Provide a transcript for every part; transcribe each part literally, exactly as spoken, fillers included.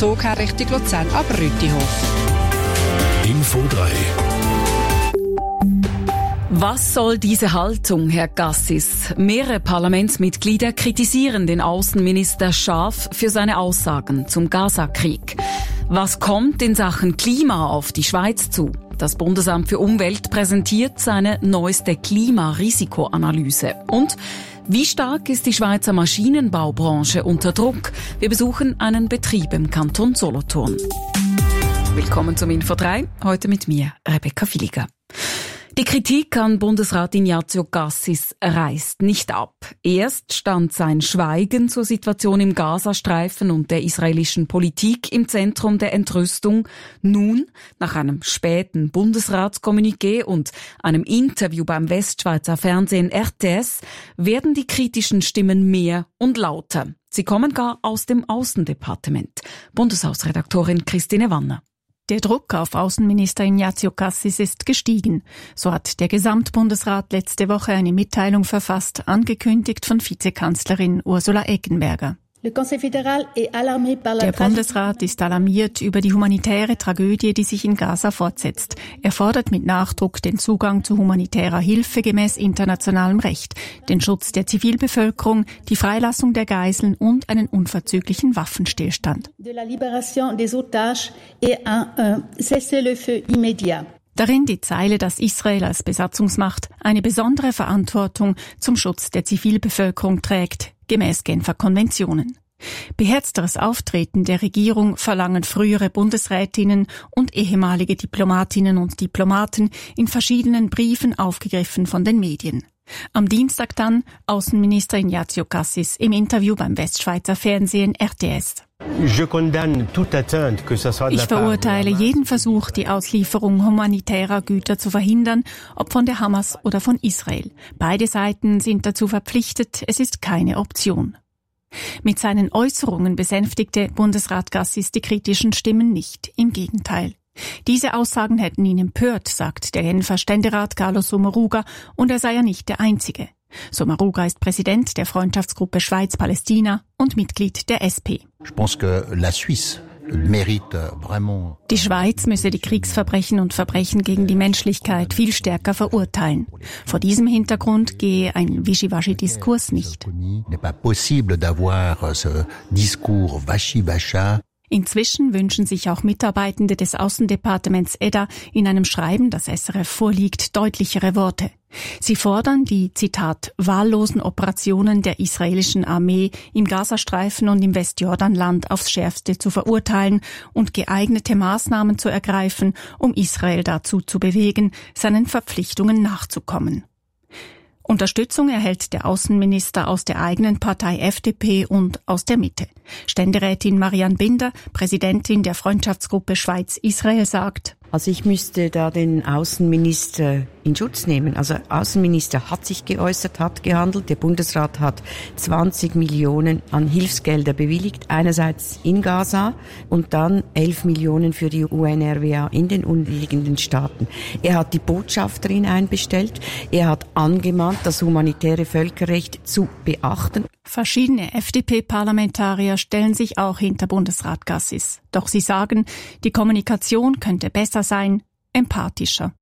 Zug her Richtung Luzern ab Rütihof. Info drei. Was soll diese Haltung, Herr Gassis? Mehrere Parlamentsmitglieder kritisieren den Außenminister scharf für seine Aussagen zum Gaza-Krieg. Was kommt in Sachen Klima auf die Schweiz zu? Das Bundesamt für Umwelt präsentiert seine neueste Klimarisikoanalyse. Und wie stark ist die Schweizer Maschinenbaubranche unter Druck? Wir besuchen einen Betrieb im Kanton Solothurn. Willkommen zum Info drei, heute mit mir, Rebecca Villiger. Die Kritik an Bundesrat Ignazio Cassis reißt nicht ab. Erst stand sein Schweigen zur Situation im Gazastreifen und der israelischen Politik im Zentrum der Entrüstung. Nun, nach einem späten Bundesratskommuniqué und einem Interview beim Westschweizer Fernsehen R T S, werden die kritischen Stimmen mehr und lauter. Sie kommen gar aus dem Außendepartement. Bundeshausredaktorin Christine Wanner. Der Druck auf Außenminister Ignazio Cassis ist gestiegen. So hat der Gesamtbundesrat letzte Woche eine Mitteilung verfasst, angekündigt von Vizekanzlerin Ursula Eggenberger. Der Bundesrat ist alarmiert über die humanitäre Tragödie, die sich in Gaza fortsetzt. Er fordert mit Nachdruck den Zugang zu humanitärer Hilfe gemäß internationalem Recht, den Schutz der Zivilbevölkerung, die Freilassung der Geiseln und einen unverzüglichen Waffenstillstand. Darin die Zeile, dass Israel als Besatzungsmacht eine besondere Verantwortung zum Schutz der Zivilbevölkerung trägt, gemäß Genfer Konventionen. Beherzteres Auftreten der Regierung verlangen frühere Bundesrätinnen und ehemalige Diplomatinnen und Diplomaten in verschiedenen Briefen aufgegriffen von den Medien. Am Dienstag dann Außenminister Ignazio Cassis im Interview beim Westschweizer Fernsehen R T S. Ich verurteile jeden Versuch, die Auslieferung humanitärer Güter zu verhindern, ob von der Hamas oder von Israel. Beide Seiten sind dazu verpflichtet, es ist keine Option. Mit seinen Äußerungen besänftigte Bundesrat Cassis die kritischen Stimmen nicht, im Gegenteil. Diese Aussagen hätten ihn empört, sagt der Genfer Ständerat Carlos Sommaruga, und er sei ja nicht der Einzige. Sommaruga ist Präsident der Freundschaftsgruppe Schweiz-Palästina und Mitglied der S P. Die Schweiz müsse die Kriegsverbrechen und Verbrechen gegen die Menschlichkeit viel stärker verurteilen. Vor diesem Hintergrund gehe ein Wischiwaschi-Diskurs nicht. Inzwischen wünschen sich auch Mitarbeitende des Außendepartements E D A in einem Schreiben, das S R F vorliegt, deutlichere Worte. Sie fordern die, Zitat, wahllosen Operationen der israelischen Armee im Gazastreifen und im Westjordanland aufs Schärfste zu verurteilen und geeignete Maßnahmen zu ergreifen, um Israel dazu zu bewegen, seinen Verpflichtungen nachzukommen. Unterstützung erhält der Außenminister aus der eigenen Partei F D P und aus der Mitte. Ständerätin Marianne Binder, Präsidentin der Freundschaftsgruppe Schweiz-Israel, sagt: Also ich müsste da den Außenminister in Schutz nehmen. Also Außenminister hat sich geäußert, hat gehandelt. Der Bundesrat hat zwanzig Millionen an Hilfsgelder bewilligt, einerseits in Gaza und dann elf Millionen für die U N R W A in den umliegenden Staaten. Er hat die Botschafterin einbestellt. Er hat angemahnt, das humanitäre Völkerrecht zu beachten. Verschiedene F D P-Parlamentarier stellen sich auch hinter Bundesrat Cassis. Doch sie sagen, die Kommunikation könnte besser sein, empathischer.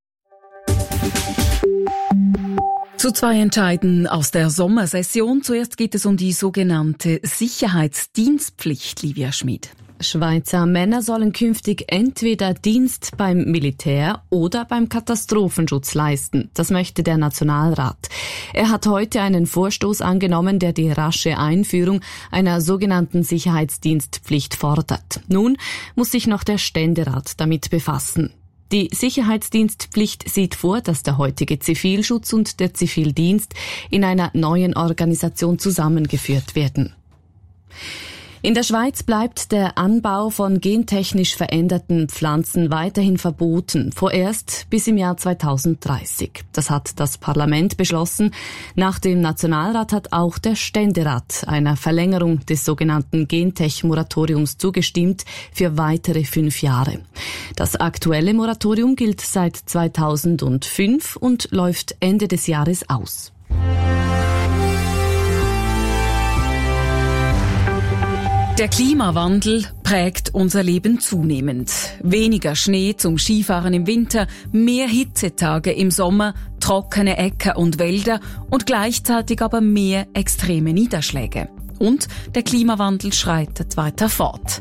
Zu zwei Entscheiden aus der Sommersession. Zuerst geht es um die sogenannte Sicherheitsdienstpflicht, Livia Schmid. Schweizer Männer sollen künftig entweder Dienst beim Militär oder beim Katastrophenschutz leisten. Das möchte der Nationalrat. Er hat heute einen Vorstoß angenommen, der die rasche Einführung einer sogenannten Sicherheitsdienstpflicht fordert. Nun muss sich noch der Ständerat damit befassen. Die Sicherheitsdienstpflicht sieht vor, dass der heutige Zivilschutz und der Zivildienst in einer neuen Organisation zusammengeführt werden. In der Schweiz bleibt der Anbau von gentechnisch veränderten Pflanzen weiterhin verboten, vorerst bis im Jahr zweitausenddreißig. Das hat das Parlament beschlossen. Nach dem Nationalrat hat auch der Ständerat einer Verlängerung des sogenannten Gentech-Moratoriums zugestimmt für weitere fünf Jahre. Das aktuelle Moratorium gilt seit zweitausendfünf und läuft Ende des Jahres aus. Der Klimawandel prägt unser Leben zunehmend. Weniger Schnee zum Skifahren im Winter, mehr Hitzetage im Sommer, trockene Äcker und Wälder und gleichzeitig aber mehr extreme Niederschläge. Und der Klimawandel schreitet weiter fort.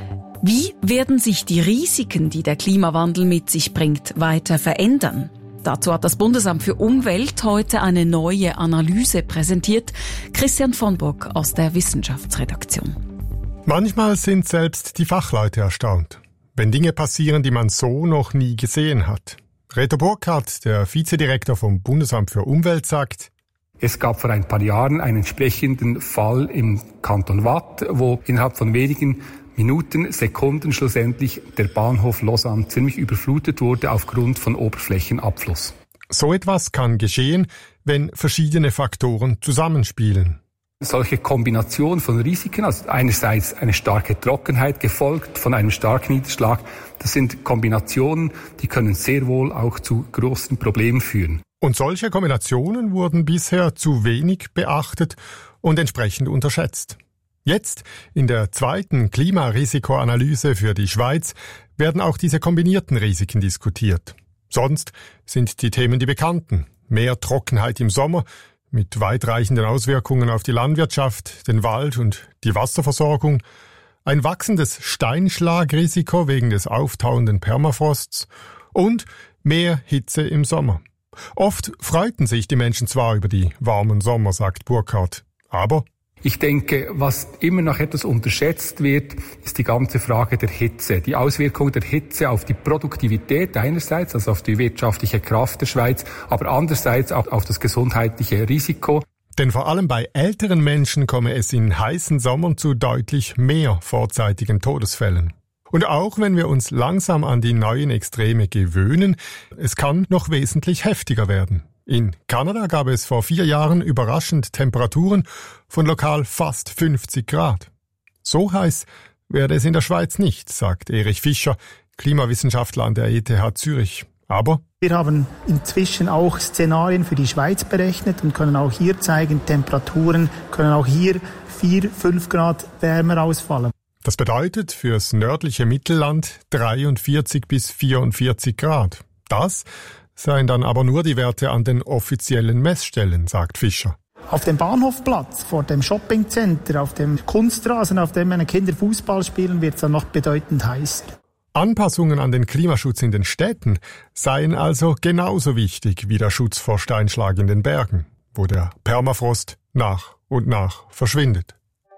Wie werden sich die Risiken, die der Klimawandel mit sich bringt, weiter verändern? Dazu hat das Bundesamt für Umwelt heute eine neue Analyse präsentiert. Christian von Burg aus der Wissenschaftsredaktion. Manchmal sind selbst die Fachleute erstaunt, wenn Dinge passieren, die man so noch nie gesehen hat. Reto Burkhardt, der Vizedirektor vom Bundesamt für Umwelt, sagt: Es gab vor ein paar Jahren einen entsprechenden Fall im Kanton Waadt, wo innerhalb von wenigen Minuten, Sekunden schlussendlich der Bahnhof Lausanne ziemlich überflutet wurde aufgrund von Oberflächenabfluss. So etwas kann geschehen, wenn verschiedene Faktoren zusammenspielen. Solche Kombination von Risiken, also einerseits eine starke Trockenheit gefolgt von einem starken Niederschlag, das sind Kombinationen, die können sehr wohl auch zu großen Problemen führen. Und solche Kombinationen wurden bisher zu wenig beachtet und entsprechend unterschätzt. Jetzt, in der zweiten Klimarisikoanalyse für die Schweiz, werden auch diese kombinierten Risiken diskutiert. Sonst sind die Themen die bekannten: mehr Trockenheit im Sommer, mit weitreichenden Auswirkungen auf die Landwirtschaft, den Wald und die Wasserversorgung, ein wachsendes Steinschlagrisiko wegen des auftauenden Permafrosts und mehr Hitze im Sommer. Oft freuten sich die Menschen zwar über die warmen Sommer, sagt Burkhardt, aber ich denke, was immer noch etwas unterschätzt wird, ist die ganze Frage der Hitze. Die Auswirkung der Hitze auf die Produktivität einerseits, also auf die wirtschaftliche Kraft der Schweiz, aber andererseits auch auf das gesundheitliche Risiko. Denn vor allem bei älteren Menschen komme es in heißen Sommern zu deutlich mehr vorzeitigen Todesfällen. Und auch wenn wir uns langsam an die neuen Extreme gewöhnen, es kann noch wesentlich heftiger werden. In Kanada gab es vor vier Jahren überraschend Temperaturen von lokal fast fünfzig Grad. So heiß werde es in der Schweiz nicht, sagt Erich Fischer, Klimawissenschaftler an der E T H Zürich. Aber wir haben inzwischen auch Szenarien für die Schweiz berechnet und können auch hier zeigen, Temperaturen können auch hier vier, fünf Grad wärmer ausfallen. Das bedeutet fürs nördliche Mittelland dreiundvierzig bis vierundvierzig Grad. Das seien dann aber nur die Werte an den offiziellen Messstellen, sagt Fischer. Auf dem Bahnhofplatz, vor dem Shoppingcenter, auf dem Kunstrasen, auf dem meine Kinder Fußball spielen, wird es dann noch bedeutend heiß. Anpassungen an den Klimaschutz in den Städten seien also genauso wichtig wie der Schutz vor Steinschlag in den Bergen, wo der Permafrost nach und nach verschwindet.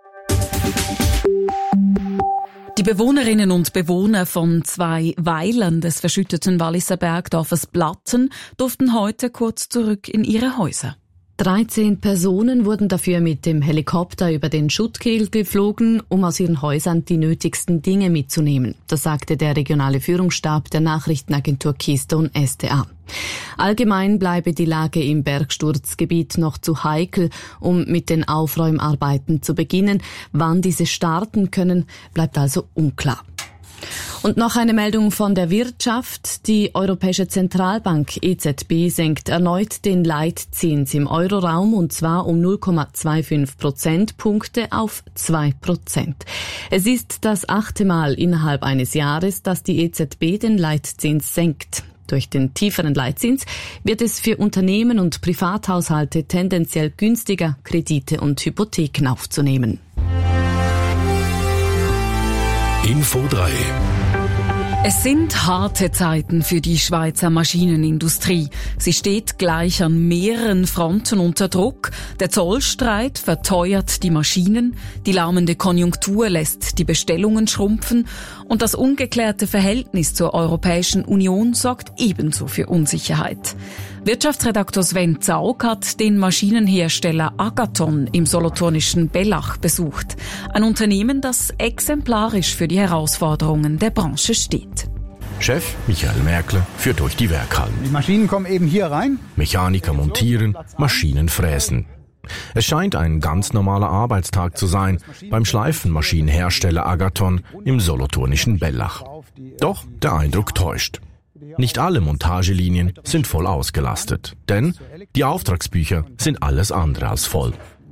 Die Bewohnerinnen und Bewohner von zwei Weilern des verschütteten Walliser Bergdorfes Blatten durften heute kurz zurück in ihre Häuser. dreizehn Personen wurden dafür mit dem Helikopter über den Schuttkiel geflogen, um aus ihren Häusern die nötigsten Dinge mitzunehmen. Das sagte der regionale Führungsstab der Nachrichtenagentur Keystone S D A. Allgemein bleibe die Lage im Bergsturzgebiet noch zu heikel, um mit den Aufräumarbeiten zu beginnen. Wann diese starten können, bleibt also unklar. Und noch eine Meldung von der Wirtschaft. Die Europäische Zentralbank E Z B senkt erneut den Leitzins im Euroraum und zwar um null Komma fünfundzwanzig Prozentpunkte auf zwei Prozent. Es ist das achte Mal innerhalb eines Jahres, dass die E Z B den Leitzins senkt. Durch den tieferen Leitzins wird es für Unternehmen und Privathaushalte tendenziell günstiger, Kredite und Hypotheken aufzunehmen. Info drei. Es sind harte Zeiten für die Schweizer Maschinenindustrie. Sie steht gleich an mehreren Fronten unter Druck. Der Zollstreit verteuert die Maschinen, die lahmende Konjunktur lässt die Bestellungen schrumpfen und das ungeklärte Verhältnis zur Europäischen Union sorgt ebenso für Unsicherheit. Wirtschaftsredaktor Sven Zaug hat den Maschinenhersteller Agathon im solothurnischen Bellach besucht. Ein Unternehmen, das exemplarisch für die Herausforderungen der Branche steht. Chef Michael Merkle führt durch die Werkhallen. Die Maschinen kommen eben hier rein. Mechaniker montieren, Maschinen fräsen. Es scheint ein ganz normaler Arbeitstag zu sein beim Schleifenmaschinenhersteller Agathon im solothurnischen Bellach. Doch der Eindruck täuscht. Nicht alle Montagelinien sind voll ausgelastet, denn die Auftragsbücher sind alles andere als voll.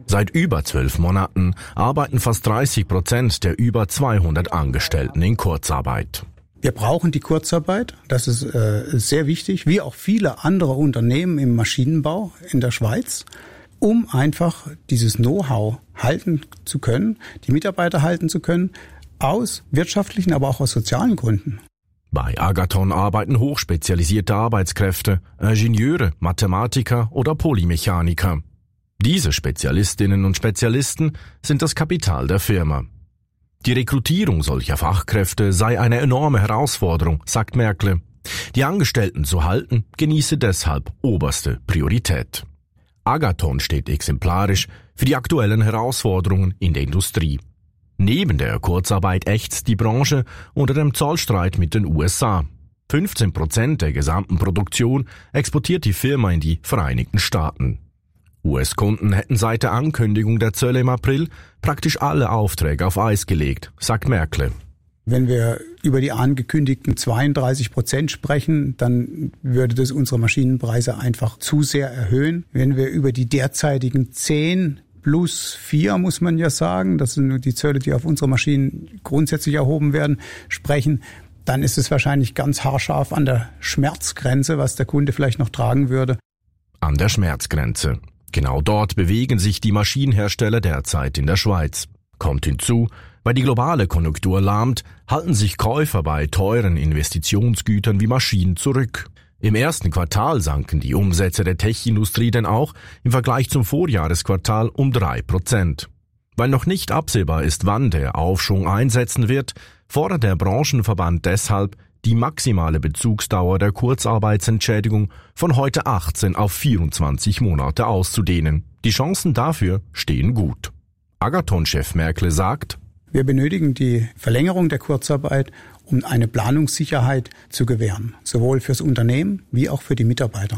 Seit über zwölf Monaten arbeiten fast dreißig Prozent der über zweihundert Angestellten in Kurzarbeit. Wir brauchen die Kurzarbeit, das ist äh, sehr wichtig, wie auch viele andere Unternehmen im Maschinenbau in der Schweiz, um einfach dieses Know-how halten zu können, die Mitarbeiter halten zu können, aus wirtschaftlichen, aber auch aus sozialen Gründen. Bei Agathon arbeiten hochspezialisierte Arbeitskräfte, Ingenieure, Mathematiker oder Polymechaniker. Diese Spezialistinnen und Spezialisten sind das Kapital der Firma. Die Rekrutierung solcher Fachkräfte sei eine enorme Herausforderung, sagt Merkle. Die Angestellten zu halten, genieße deshalb oberste Priorität. Agathon steht exemplarisch für die aktuellen Herausforderungen in der Industrie. Neben der Kurzarbeit ächzt die Branche unter dem Zollstreit mit den U S A. fünfzehn Prozent der gesamten Produktion exportiert die Firma in die Vereinigten Staaten. U S-Kunden hätten seit der Ankündigung der Zölle im April praktisch alle Aufträge auf Eis gelegt, sagt Merkle. Wenn wir über die angekündigten zweiunddreißig Prozent sprechen, dann würde das unsere Maschinenpreise einfach zu sehr erhöhen. Wenn wir über die derzeitigen zehn plus vier, muss man ja sagen, das sind nur die Zölle, die auf unsere Maschinen grundsätzlich erhoben werden, sprechen, dann ist es wahrscheinlich ganz haarscharf an der Schmerzgrenze, was der Kunde vielleicht noch tragen würde. An der Schmerzgrenze. Genau dort bewegen sich die Maschinenhersteller derzeit in der Schweiz. Kommt hinzu, weil die globale Konjunktur lahmt, halten sich Käufer bei teuren Investitionsgütern wie Maschinen zurück. Im ersten Quartal sanken die Umsätze der Tech-Industrie denn auch im Vergleich zum Vorjahresquartal um drei Prozent. Weil noch nicht absehbar ist, wann der Aufschwung einsetzen wird, fordert der Branchenverband deshalb, die maximale Bezugsdauer der Kurzarbeitsentschädigung von heute achtzehn auf vierundzwanzig Monate auszudehnen. Die Chancen dafür stehen gut. Agathon-Chef Merkle sagt: Wir benötigen die Verlängerung der Kurzarbeit, um eine Planungssicherheit zu gewähren, sowohl fürs Unternehmen wie auch für die Mitarbeiter.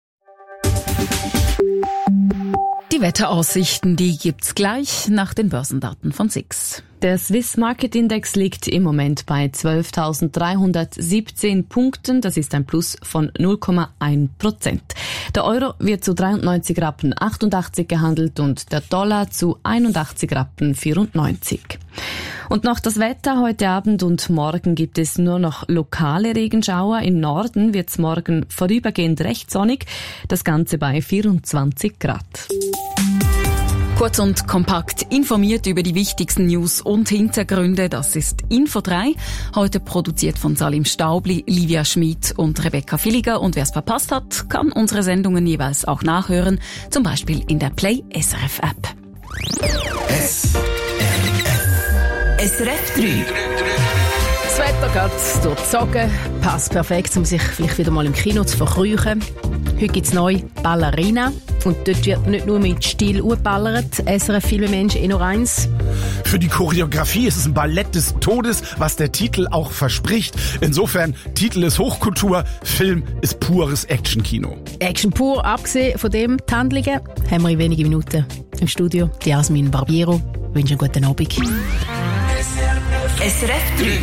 Die Wetteraussichten, die gibt's gleich nach den Börsendaten von S I X. Der Swiss Market Index liegt im Moment bei zwölftausenddreihundertsiebzehn Punkten. Das ist ein Plus von null Komma eins Prozent. Der Euro wird zu dreiundneunzig Rappen achtundachtzig gehandelt und der Dollar zu einundachtzig Rappen vierundneunzig. Und noch das Wetter. Heute Abend und morgen gibt es nur noch lokale Regenschauer. Im Norden wird es morgen vorübergehend recht sonnig. Das Ganze bei vierundzwanzig Grad. Kurz und kompakt informiert über die wichtigsten News und Hintergründe. Das ist Info drei. Heute produziert von Salim Staubli, Livia Schmid und Rebecca Villiger. Und wer es verpasst hat, kann unsere Sendungen jeweils auch nachhören. Zum Beispiel in der Play S R F App. S R F. S R F drei. Das Wetter geht durch die Socken. Passt perfekt, um sich vielleicht wieder mal im Kino zu verkrüchen. Heute gibt es neu Ballerina. Und dort wird nicht nur mit Stil geballert. S R F-Filmemensch eh noch eins. Für die Choreografie ist es ein Ballett des Todes, was der Titel auch verspricht. Insofern, Titel ist Hochkultur, Film ist pures Actionkino. Action pur, abgesehen von dem, die Handlungen, haben wir in wenigen Minuten im Studio. Die Jasmin Barbiero. Ich wünsche einen guten Abend. S R F drei.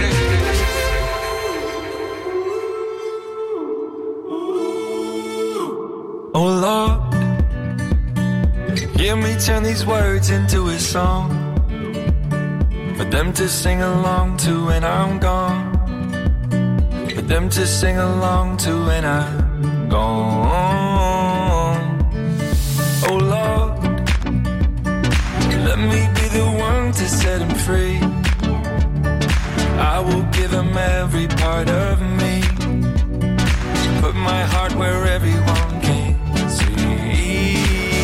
Oh Lord, hear me turn these words into a song for them to sing along to when I'm gone, for them to sing along to when I'm gone. Oh Lord, let me be the one to set them free. I will give them every part of me, put my heart where everyone can see.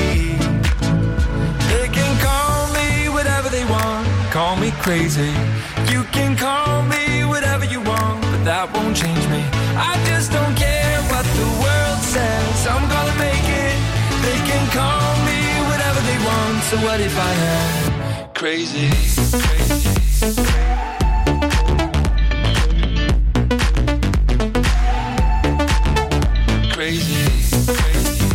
They can call me whatever they want, call me crazy. You can call me whatever you want, but that won't change me. I just don't care what the world says, I'm gonna make it. They can call me whatever they want, so what if I am crazy, crazy. Crazy, crazy,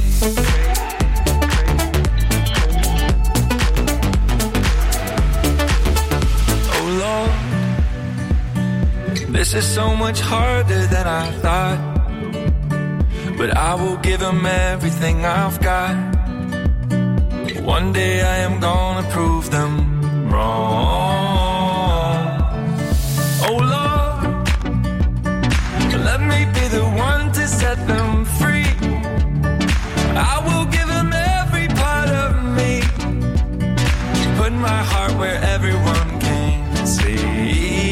oh Lord, this is so much harder than I thought, but I will give them everything I've got. One day I am gonna prove them wrong. Oh Lord, let me be the one to set them free. I will give them every part of me. Put my heart where everyone can see.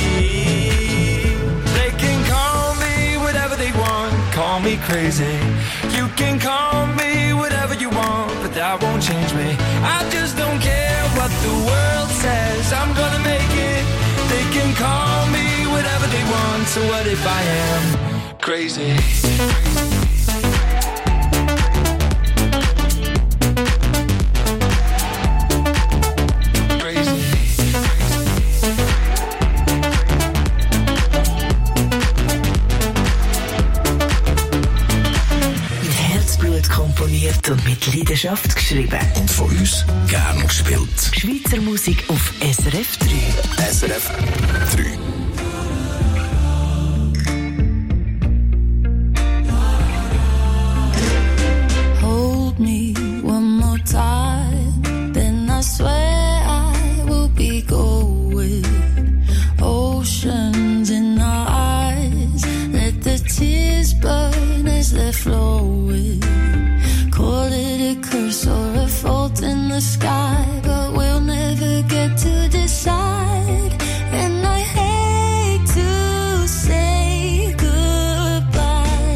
They can call me whatever they want, call me crazy. You can call me whatever you want, but that won't change me. I just don't care what the world says, I'm gonna make it. They can call me whatever they want, so what if I am crazy? Komponiert und mit Leidenschaft geschrieben. Und von uns gern gespielt. Schweizer Musik auf S R F drei. S R F drei. Hold me one more time, then I swear I will be going. Oceans in our eyes, let the tears burn as they're flowing. Call it a curse or a fault in the sky, but we'll never get to decide. And I hate to say goodbye.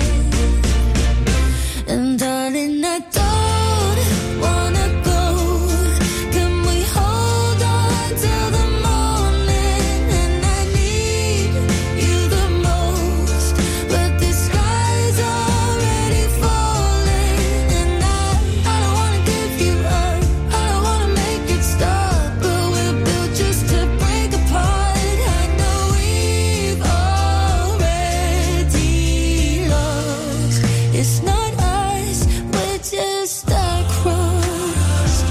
And darling, I don't wanna go. Can we hold on till the morning? And I need you the most, but the sky's already falling. And I, I don't wanna give you up, I don't wanna make it stop, but we're built just to break apart. I know we've already lost. It's not us, we're just star-crossed,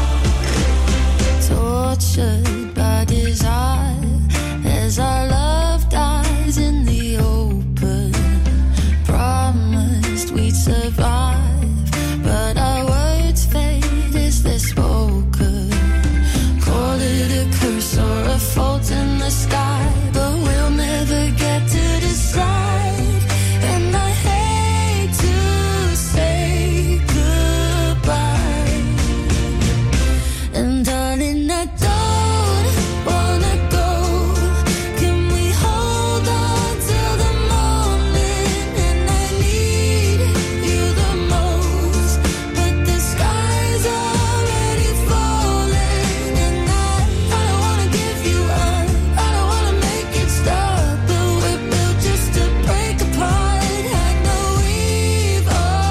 tortured by desire as our love dies in the open. Promised we'd survive, but our words fade as they're spoken. Call it a curse or a fault in the sky, but we'll never get to decide. And I hate to say goodbye. And darling, I don't wanna go. Can we hold on till the morning? And I need you the most, but the sky's already falling. And I, I don't wanna give you up, I don't wanna make it stop, but we're built just to break apart. I know we've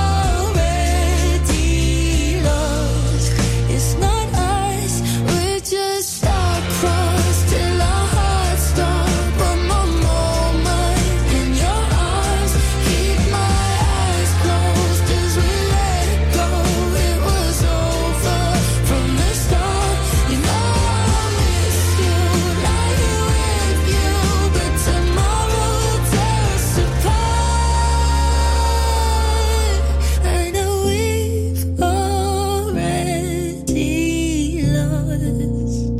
already lost. It's not us, we're just star-crossed till our hearts stop. One more moment in your arms, keep my eyes closed as we let go. It was over from the start. You know I'll miss you, lying with you, but tomorrow will tear us apart. I know we've already lost,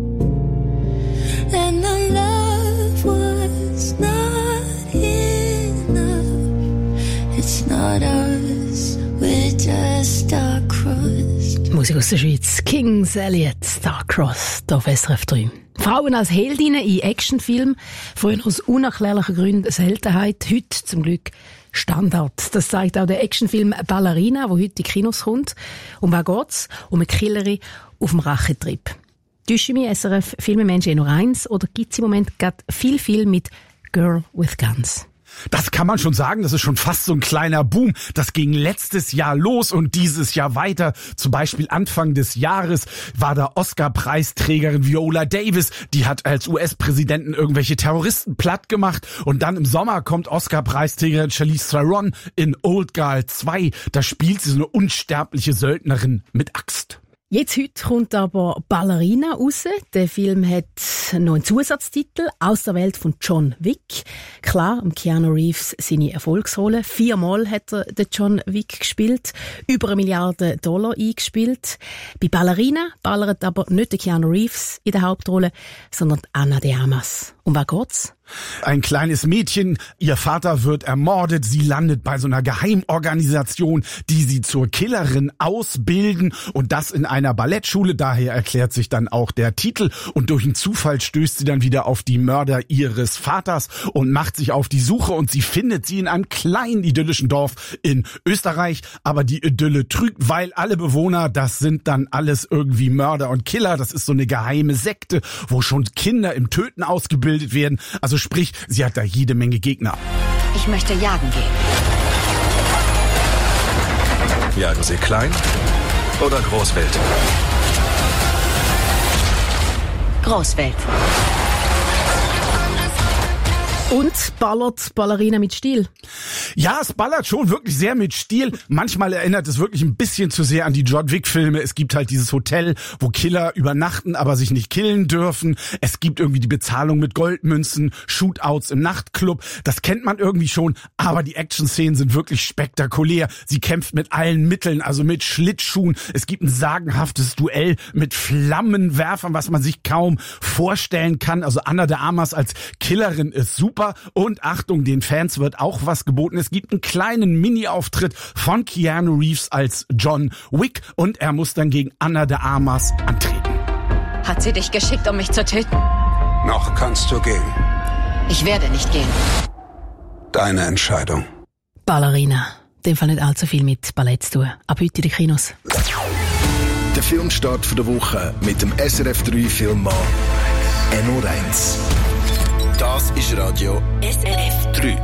and our love was not enough. It's not us, we're just star-crossed. Musik aus der Schweiz. Kings Elliot, Star-Crossed auf S R F drei. Frauen als Heldinnen in Actionfilmen, früher aus unerklärlichen Gründen eine Seltenheit, heute zum Glück Standard. Das zeigt auch der Actionfilm Ballerina, der heute in die Kinos kommt. Um was geht's? Um eine Killerin auf dem Rachetrip. Täusche mich, S R F Filmemenschen nur eins, oder gibt es im Moment gerade viel, viel mit Girl with Guns? Das kann man schon sagen, das ist schon fast so ein kleiner Boom. Das ging letztes Jahr los und dieses Jahr weiter. Zum Beispiel Anfang des Jahres war da Oscar-Preisträgerin Viola Davis. Die hat als U S-Präsidenten irgendwelche Terroristen platt gemacht. Und dann im Sommer kommt Oscar-Preisträgerin Charlize Theron in Old Girl zwei. Da spielt sie so eine unsterbliche Söldnerin mit Axt. Jetzt heute kommt aber Ballerina raus. Der Film hat noch einen Zusatztitel «Aus der Welt von John Wick». Klar, Keanu Reeves seine Erfolgsrolle. Viermal hat er den John Wick gespielt, über eine Milliarde Dollar eingespielt. Bei Ballerina ballert aber nicht der Keanu Reeves in der Hauptrolle, sondern Ana de Armas. Um was geht's? Ein kleines Mädchen, ihr Vater wird ermordet, sie landet bei so einer Geheimorganisation, die sie zur Killerin ausbilden und das in einer Ballettschule, daher erklärt sich dann auch der Titel und durch einen Zufall stößt sie dann wieder auf die Mörder ihres Vaters und macht sich auf die Suche und sie findet sie in einem kleinen idyllischen Dorf in Österreich, aber die Idylle trügt, weil alle Bewohner, das sind dann alles irgendwie Mörder und Killer, das ist so eine geheime Sekte, wo schon Kinder im Töten ausgebildet werden, also sprich, sie hat da jede Menge Gegner. Ich möchte jagen gehen. Jagen Sie klein oder Großwild? Großwild. Und ballert Ballerina mit Stil? Ja, es ballert schon wirklich sehr mit Stil. Manchmal erinnert es wirklich ein bisschen zu sehr an die John Wick-Filme. Es gibt halt dieses Hotel, wo Killer übernachten, aber sich nicht killen dürfen. Es gibt irgendwie die Bezahlung mit Goldmünzen, Shootouts im Nachtclub. Das kennt man irgendwie schon, aber die Action-Szenen sind wirklich spektakulär. Sie kämpft mit allen Mitteln, also mit Schlittschuhen. Es gibt ein sagenhaftes Duell mit Flammenwerfern, was man sich kaum vorstellen kann. Also Ana de Armas als Killerin ist super. Und Achtung, den Fans wird auch was geboten. Es gibt einen kleinen Mini-Auftritt von Keanu Reeves als John Wick und er muss dann gegen Ana de Armas antreten. Hat sie dich geschickt, um mich zu töten? Noch kannst du gehen. Ich werde nicht gehen. Deine Entscheidung. Ballerina. In dem Fall nicht allzu viel mit Ballett zu tun. Ab heute in den Kinos. Der Filmstart der Woche mit dem S R F drei Filmmann Enno Reins. Das ist Radio S R F drei.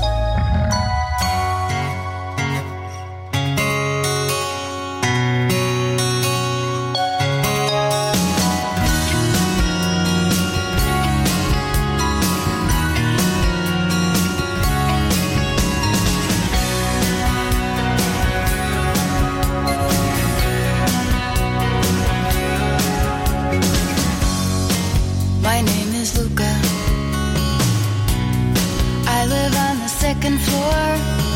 My name is Luca. I live on the second floor.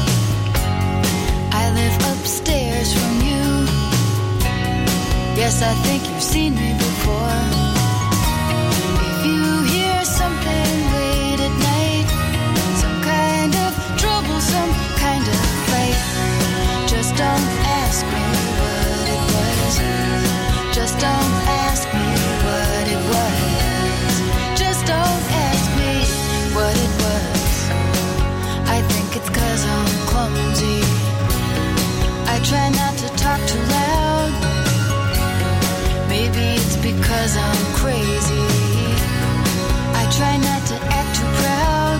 I live upstairs from you. Yes, I think you've seen me before. If you hear something late at night, some kind of trouble, some kind of fight, just don't ask me what it was. Just don't ask me what it was. Just don't ask me what it was. I think it's 'cause I'm clumsy. I try not to talk too loud. Maybe it's because I'm crazy. I try not to act too proud.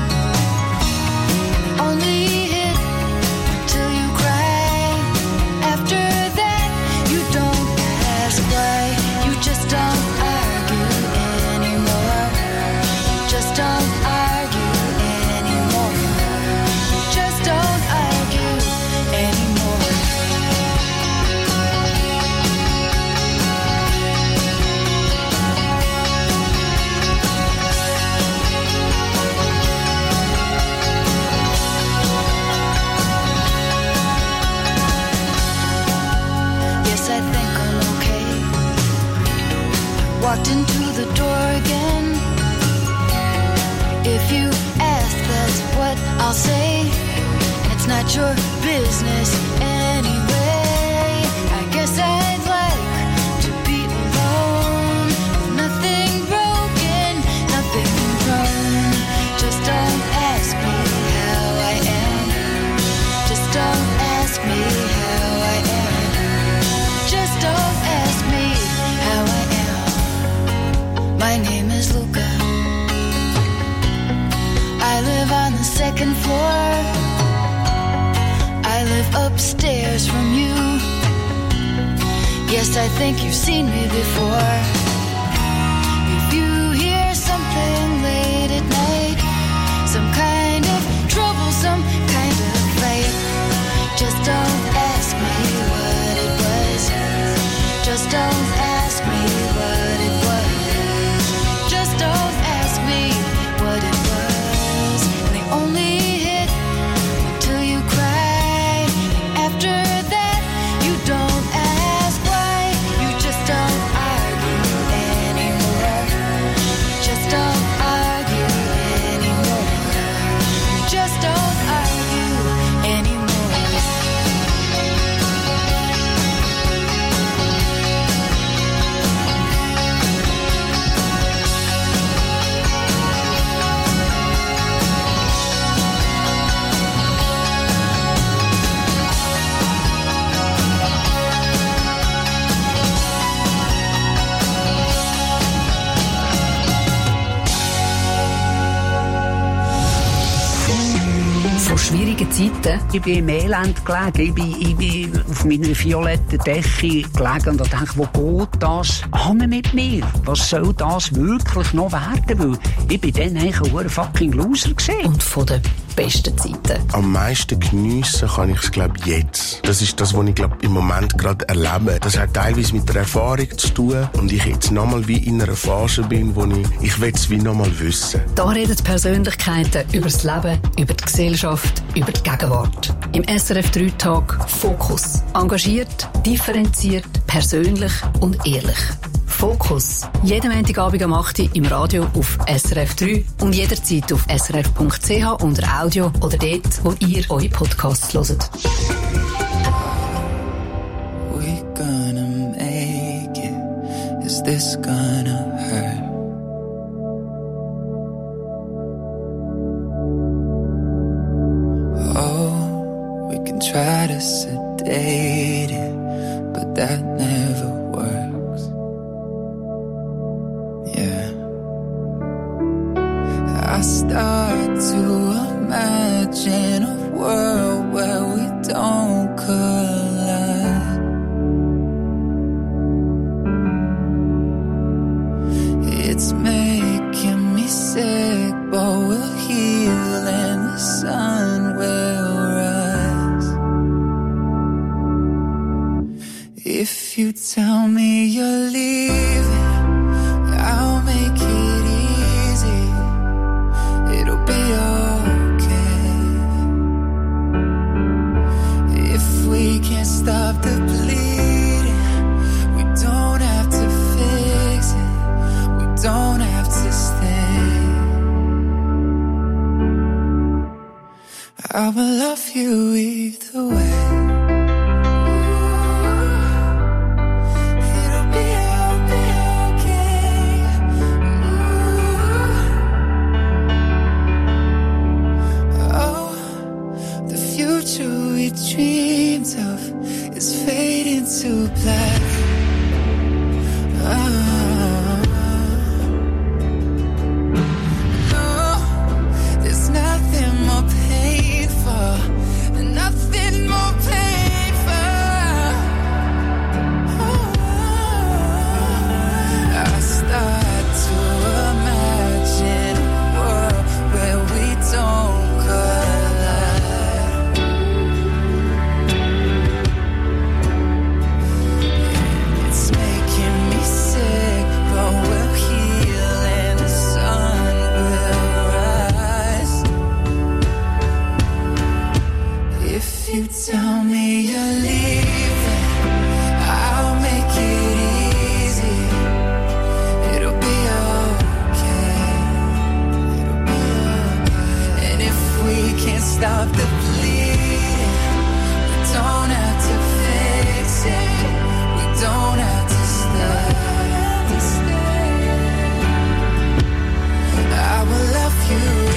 Only hit till you cry. After that, you don't ask why. You just don't argue anymore. Just don't argue anymore. Just don't argue anymore. Yes, I think I'm okay. Walked into the door again. If you ask, that's what I'll say. And it's not your business anyway. I guess I'd like to be alone. Nothing broken, nothing wrong. Just don't ask me how I am. Just don't ask me how I am. Just don't ask me how I am. My name is Luca. I live on the second floor. I live upstairs from you. Yes, I think you've seen me before. If you hear something late at night, some kind of trouble, some kind of fight, just don't ask me what it was. Just don't ask schwierigen Zeiten. Ich bin im Elend gelegen. Ich bin, ich bin auf meiner violetten Decke gelegen und dachte, wo geht das an mit mir? Was soll das wirklich noch werden? Weil ich bin dann eigentlich ein fucking Loser gewesen. Und von den besten Zeiten. Am meisten geniessen kann ich es, glaube ich, jetzt. Das ist das, was ich, glaube im Moment gerade erlebe. Das hat teilweise mit der Erfahrung zu tun und ich jetzt nochmal wie in einer Phase bin, wo ich, ich will es wie nochmal wissen. Da reden Persönlichkeiten über das Leben, über die Gesellschaft, über die Gegenwart. Im S R F drei Tag Fokus. Engagiert, differenziert, persönlich und ehrlich. Fokus. Jeden Montagabend am acht Uhr im Radio auf S R F drei und jederzeit auf s r f punkt c h unter Audio oder dort, wo ihr eure Podcasts hört. We gonna make it. Is this gonna hurt? Oh, we can try to sedate it, but that never works. Yeah. I start to imagine a world where we don't collide. It's making me sick, but we'll heal and the sun will rise. If you tell me you're leaving, I'll make it easy. It'll be okay. If we can't stop the bleeding, we don't have to fix it. We don't have to stay. I will love you either way. Dreams of is fading to black. Oh, no, there's nothing more painful, nothing more painful. Oh, I start to imagine a world where we don't collide. You tell me you're leaving, I'll make it easy. It'll be okay. It'll be okay. And if we can't stop the bleeding, we don't have to fix it. We don't have to stay. I will love you.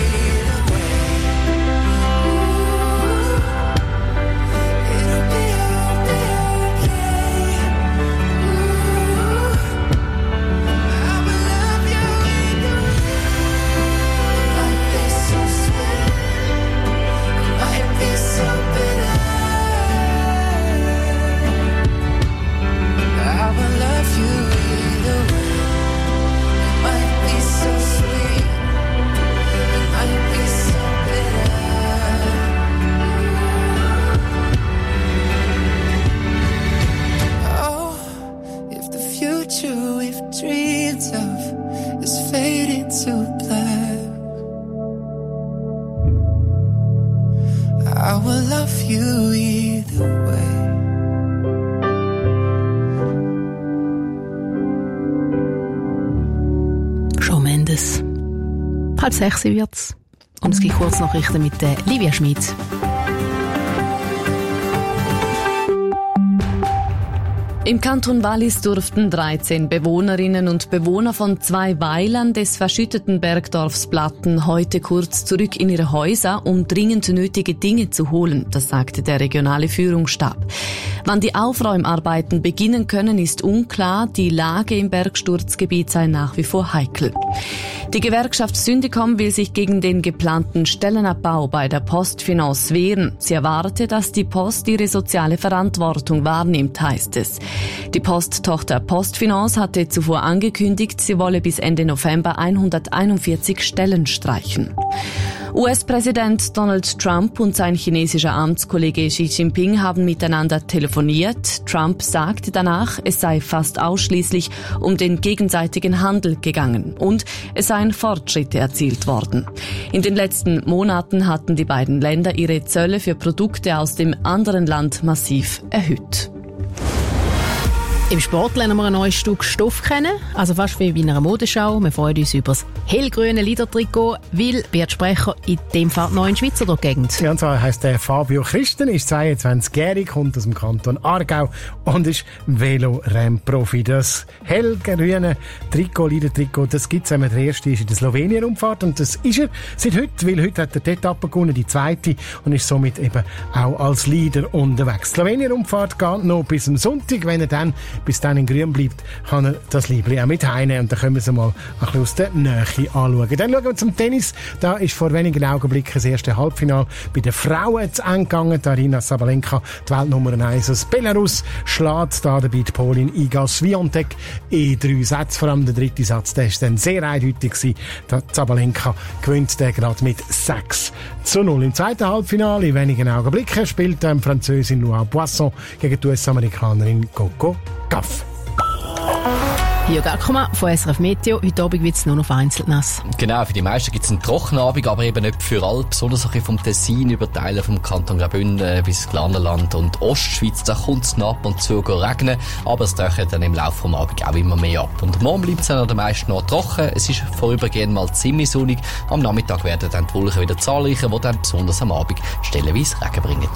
Halb sechs wird's. Und es gibt Kurznachrichten mit der Livia Schmid. Im Kanton Wallis durften dreizehn Bewohnerinnen und Bewohner von zwei Weilern des verschütteten Bergdorfs Platten heute kurz zurück in ihre Häuser, um dringend nötige Dinge zu holen, das sagte der regionale Führungsstab. Wann die Aufräumarbeiten beginnen können, ist unklar. Die Lage im Bergsturzgebiet sei nach wie vor heikel. Die Gewerkschaft Syndicom will sich gegen den geplanten Stellenabbau bei der Postfinance wehren. Sie erwarte, dass die Post ihre soziale Verantwortung wahrnimmt, heißt es. Die Posttochter Postfinance hatte zuvor angekündigt, sie wolle bis Ende November hunderteinundvierzig Stellen streichen. U S-Präsident Donald Trump und sein chinesischer Amtskollege Xi Jinping haben miteinander telefoniert. Trump sagte danach, es sei fast ausschließlich um den gegenseitigen Handel gegangen und es seien Fortschritte erzielt worden. In den letzten Monaten hatten die beiden Länder ihre Zölle für Produkte aus dem anderen Land massiv erhöht. Im Sport lernen wir ein neues Stück Stoff kennen, also fast wie bei einer Modeschau. Wir freuen uns über das hellgrüne Liedertrikot, weil Bert Sprecher in dem Fall noch in Schweizer Gegend. Ja, und zwar heisst der Fabio Christen, ist zweiundzwanzigjährig, kommt aus dem Kanton Aargau und ist Velo-Rennprofi. Das hellgrüne Trikot, Liedertrikot, das gibt es, wenn man der erste ist in der Slowenien-Umfahrt, und das ist er seit heute, weil heute hat er die Etappe gewonnen, die zweite, und ist somit eben auch als Leader unterwegs. Die Slowenien-Umfahrt geht noch bis am Sonntag, wenn er dann bis dann in Grün bleibt, kann er das Liebling auch mit heimnehmen. Und dann können wir es mal ein bisschen aus der Nähe anschauen. Dann schauen wir zum Tennis. Da ist vor wenigen Augenblicken das erste Halbfinale bei den Frauen zu Ende gegangen. Arina Sabalenka, die Weltnummer eins aus Belarus, schlägt da dabei die Polin Iga Swiatek in drei Sätzen. Vor allem der dritte Satz, der ist dann sehr eindeutig gewesen. Sabalenka gewinnt den gerade mit sechs zu null. Im zweiten Halbfinale, in wenigen Augenblicken, spielt die Französin Noa Poisson gegen die U S-Amerikanerin Coco Gauff. Hier Gacoma von S R F Meteo. Heute Abend wird es nur noch vereinzelt nass. Genau, für die meisten gibt es einen trockenen Abend, aber eben nicht für alle. Besonders ein bisschen vom Tessin über Teile vom Kanton Graubünden bis Glarnerland und Ostschweiz. Da kommt es ab und zu regnen, aber es trocknet dann im Laufe des Abends auch immer mehr ab. Und morgen bleibt es dann an den meisten noch trocken. Es ist vorübergehend mal ziemlich sonnig. Am Nachmittag werden dann die Wolken wieder zahlreicher, die dann besonders am Abend stellenweise Regen bringen.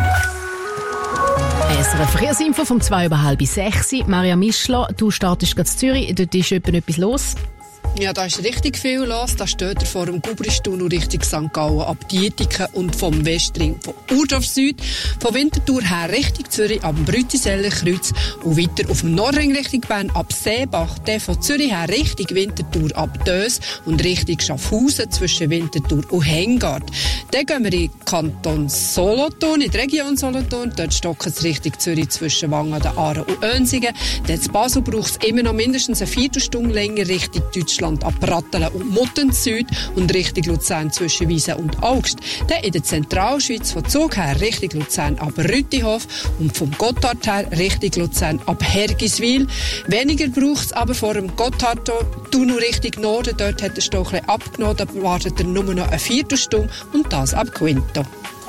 S R F Verkehrsinfo vom zwei über halb sechs. Maria Mischler, du startest gerade in Zürich, dort ist etwas los. Ja, da ist richtig viel los. Da steht er vor dem Gubristunnel Richtung Sankt Gallen ab Dietiken und vom Westring von Urdorf Süd, von Winterthur her Richtung Zürich ab dem Brütiseller Kreuz und weiter auf dem Nordring Richtung Bern ab Seebach, dann von Zürich her Richtung Winterthur ab Dös und Richtung Schaffhausen zwischen Winterthur und Hengard. Dann gehen wir in den Kanton Solothurn, in die Region Solothurn. Dort stocken es Richtung Zürich zwischen Wangen, den Aaren und Önsingen. Dann in Basel braucht es immer noch mindestens eine Viertelstunde länger Richtung Deutschland ab Brattelen und Mutten Süd und Richtung Luzern zwischen Wiesen und Augst. Dann in der Zentralschweiz von Zug her Richtung Luzern ab Rüttihof und vom Gotthard her Richtung Luzern ab Hergiswil. Weniger braucht es aber vor dem Gotthardtunnel Richtung Norden. Dort hat der Stau ein abgenommen, da wartet er nur noch eine Viertelstunde und das ab Quinto.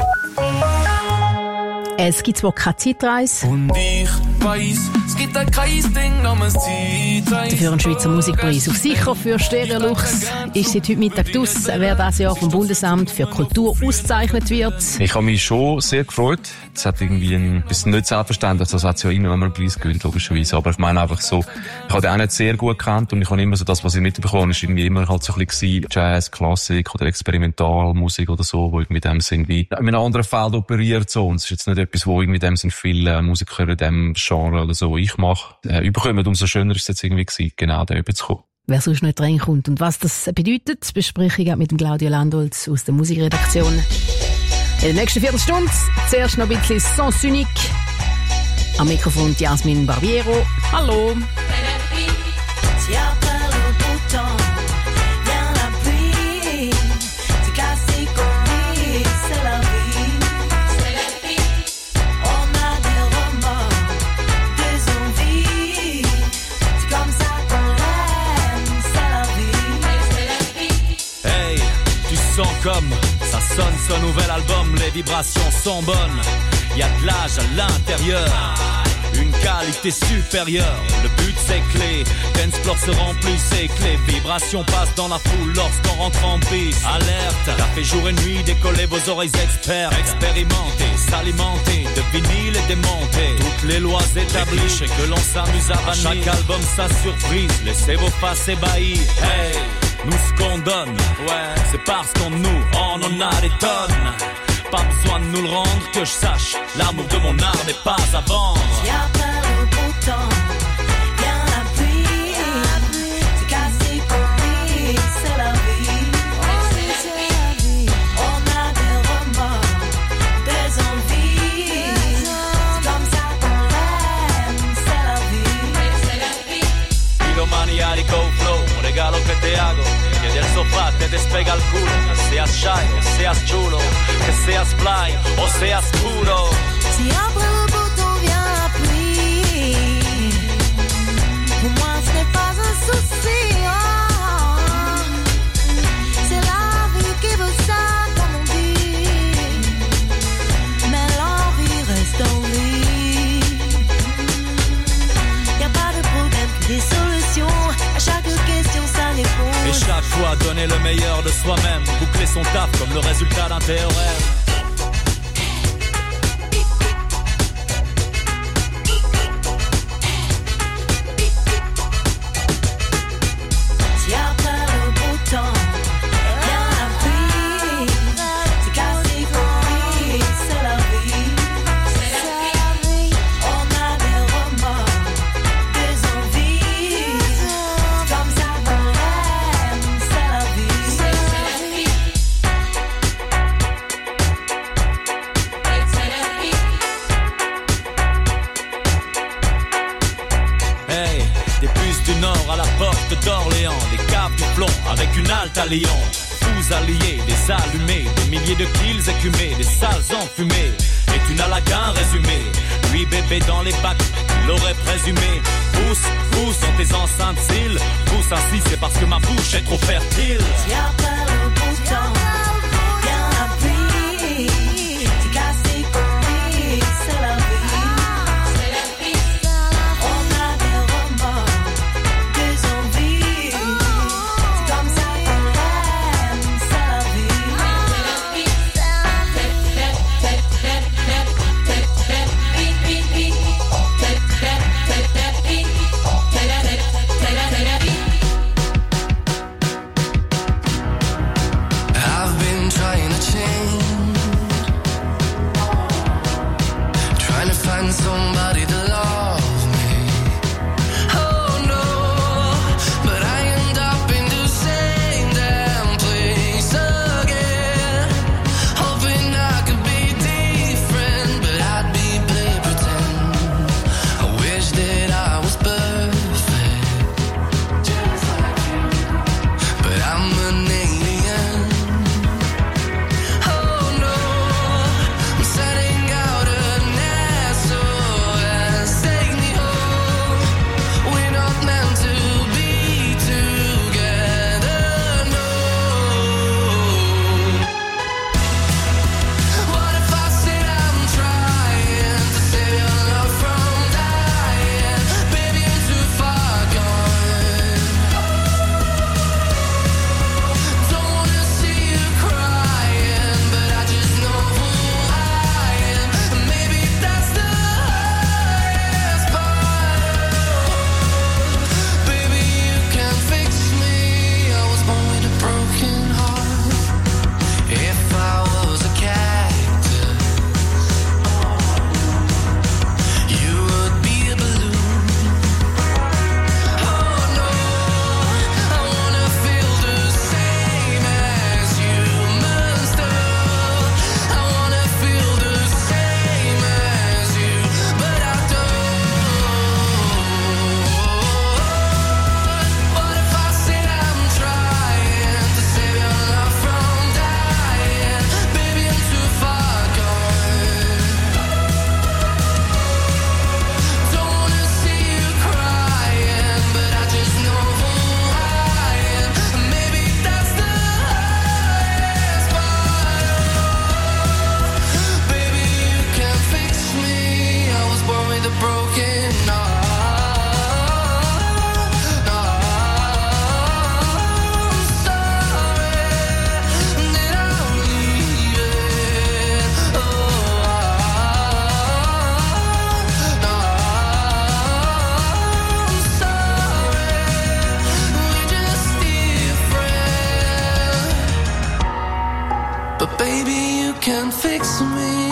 Es gibt zwar keine Zeitreise. Und ich weiss, es gibt kein Ding namens Zeitreise. Für einen Schweizer Musikpreis auf sicher für Stereolux ist seit heute Mittag draus, wer dieses Jahr vom Bundesamt für Kultur ausgezeichnet wird. Ich habe mich schon sehr gefreut. Es hat irgendwie ein bisschen nicht selbstverständlich, das hat es ja immer, wenn man einen Preis gewinnt, logischerweise. Aber ich meine einfach so, ich habe den auch nicht sehr gut gekannt und ich habe immer so das, was ich mitbekommen habe, ist irgendwie immer halt so ein bisschen Jazz, Klassik oder Experimentalmusik oder so, wo irgendwie in dem Sinn wie in einem anderen Feld operiert so. Und es ist jetzt nicht etwas, wo irgendwie in dem Sinn viele Musiker in dem Genre oder so, wo ich mache, äh, überkommen. Umso schöner ist es jetzt irgendwie gewesen, genau da überzukommen. Wer sonst nicht reinkommt und was das bedeutet, bespreche ich mit dem Claudio Landolz aus der Musikredaktion. In der nächsten Viertelstunde zuerst noch ein bisschen Sens Unique. Am Mikrofon Jasmin Barbiero. Hallo. Comme ça sonne ce nouvel album, les vibrations sont bonnes. Y a de l'âge à l'intérieur. une qualité supérieure. Le but c'est clé, Dancefloor se remplit ses clés. Vibration passe dans la foule lorsqu'on rentre en piste. Alerte, café jour et nuit, décollez vos oreilles expertes. Expérimentez, s'alimenter, de vinyle et démonter. Toutes les lois établies, et que l'on s'amuse à bannir. Chaque album sa surprise, laissez vos faces ébahies. Hey, nous ce qu'on donne, ouais, c'est parce qu'on nous, on en a des tonnes. Pas besoin de nous le rendre, que je sache, l'amour de mon art n'est pas à vendre. Y'a pas le beau temps, y'a la pluie, c'est cassé compris, c'est la vie. C'est la vie. On a des remords, des envies, c'est comme ça qu'on l'aime, c'est la vie. Pilomaniaco flow, un regalo que te hago. Que del sofá te despega el culo. Que seas shy, o seas chulo. Que seas fly, o seas puro. Si après le beau temps vient la pluie, pour moi ce n'est pas un souci. Oh, c'est la vie qui veut ça, comme on dit. Mais l'envie reste en vie. Y'a pas de problème, des solutions. À chaque question, ça répond. Et chaque fois donner le meilleur de soi-même. Boucler son taf comme le résultat d'un théorème. Si après le beau temps, y'a la pluie, c'est cassé compris, c'est la vie. C'est la vie. On a des remords, des envies, c'est comme ça qu'on l'aime, c'est la vie. C'est la vie. Hey, des puces du Nord à la porte d'Orléans, des caves du plomb avec une halte à Lyon. Fous alliés, des allumés, des milliers de kills écumés, des salles enfumées. Et tu n'as là qu'un résumé. Lui bébé dans les bacs, il aurait présumé. Pousse, pousse dans tes enceintes cils. Pousse ainsi, c'est parce que ma bouche est trop fertile. Si après le beau temps, y'a la pluie, c'est cassé compris, c'est la vie. C'est la vie. On a des remords, des envies, c'est comme ça qu'on l'aime, c'est la vie. but baby, you can fix me.